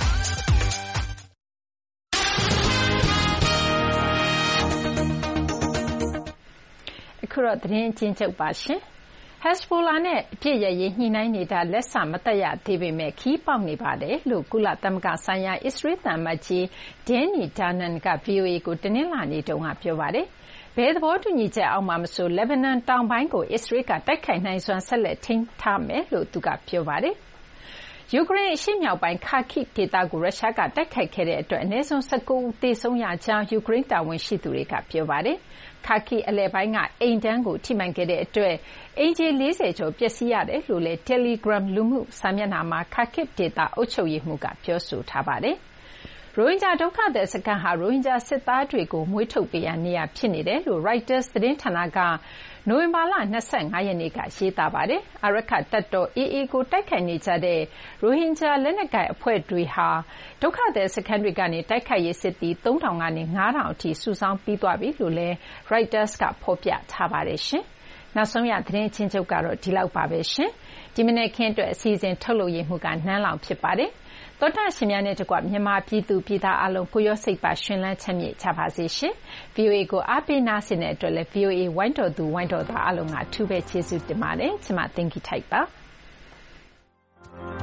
ခုတော့သတင်းချင်းချုပ်ပါရှင် Hezbollah နဲ့အပြစ်ရရေးညှိနှိုင်းနေတာလက်စမတက်ရသေးပေမဲ့ခီးပေါက်နေပါတယ်လို့ကုလသမဂ္ဂဆိုင်ရာအစ္စရေးသံအမတ်ကြီး Danny Danon က ဗွီအိုအေ ကိုတနင်္လာနေ့တုန်းကပြောပါတယ်။ဘယ်သဘောတူညီချက်အောက်မှာမဆိုလက်ဘနွန်တောင်ပိုင်းကိုအစ္စရေးကတိုက်ခိုက်နိုင်စွမ်းဆက်လက်ထိန်းထားမယ်လို့သူကပြောပါတယ်။ယူကရိန်းအရှေ့မြောက်ပိုင်း Kharkiv ဒေသကိုရုရှားကတိုက်ခိုက်ခဲ့တဲ့အတွက်အနည်းဆုံးnineteenဦးသေဆုံးရကြောင်းယူကရိန်းတာဝန်ရှိသူတွေကပြောပါတယ်။ Kharkiv အလယ်ပိုင်းကအိမ်တန်းကိုထိမှန်ခဲ့တဲ့အတွက်အိမ်ခြေfortyကျော်ပျက်စီးရတယ်လို့လည်း Telegram လူမှုစာမျက်နှာမှာ Kharkiv ဒေသအုပ်ချုပ်ရေးမှူးကပြောဆိုထားပါတယ်။ရိုဟင်ဂျာဒုက္ခသည်စခန်းဟာရိုဟင်ဂျာစစ်သားတွေကိုမွေးထုတ်ပေးရာနေရာဖြစ်နေတယ်လို့ Reuters သတင်းဌာနကနိုဝင်ဘာလtwenty-fiveရက်နေ့ကရေးသားပါတယ်။အာရက္ခတပ်တော် A A ကိုတိုက်ခိုက်နေကြတဲ့ရိုဟင်ဂျာလက်နက်ကိုင်အဖွဲ့တွေဟာဒုက္ခသည်စခန်းတွေကနေတိုက်ခိုက်ရေးစစ်သည်three thousandကနေfive thousandအထိစုဆောင်းပြီးသွားပြီလို့လည်း Reuters ကဖော်ပြထားပါတယ်ရှင်။နောက်ဆုံးရသတင်းချင်းချုပ်ကတော့ဒီလောက်ပါပဲရှင်ဒီမနေ့ခင်းအတွက်အစီအစဉ်ထုတ်လုပ်ရမှုကနှမ်းလောင်ဖြစ်ပါတယ်သောတာရှင်များနဲ့တကွမြန်မာပြည်သူပြည်သားအလုံးကိုရောစိတ်ပါရှင်လန်းချမ်းမြေ့ကြပါစေရှင် ဗီအိုအေ ကိုအားပေးနားဆင်တဲ့အတွက်လည်း ဗီအိုအေ ဝိုင်းတော်သူဝိုင်းတော်သားအလုံးကအထူးပဲကျေးဇူးတင်ပါတယ်ကျွန်မ Thank you ထိုက်ပါ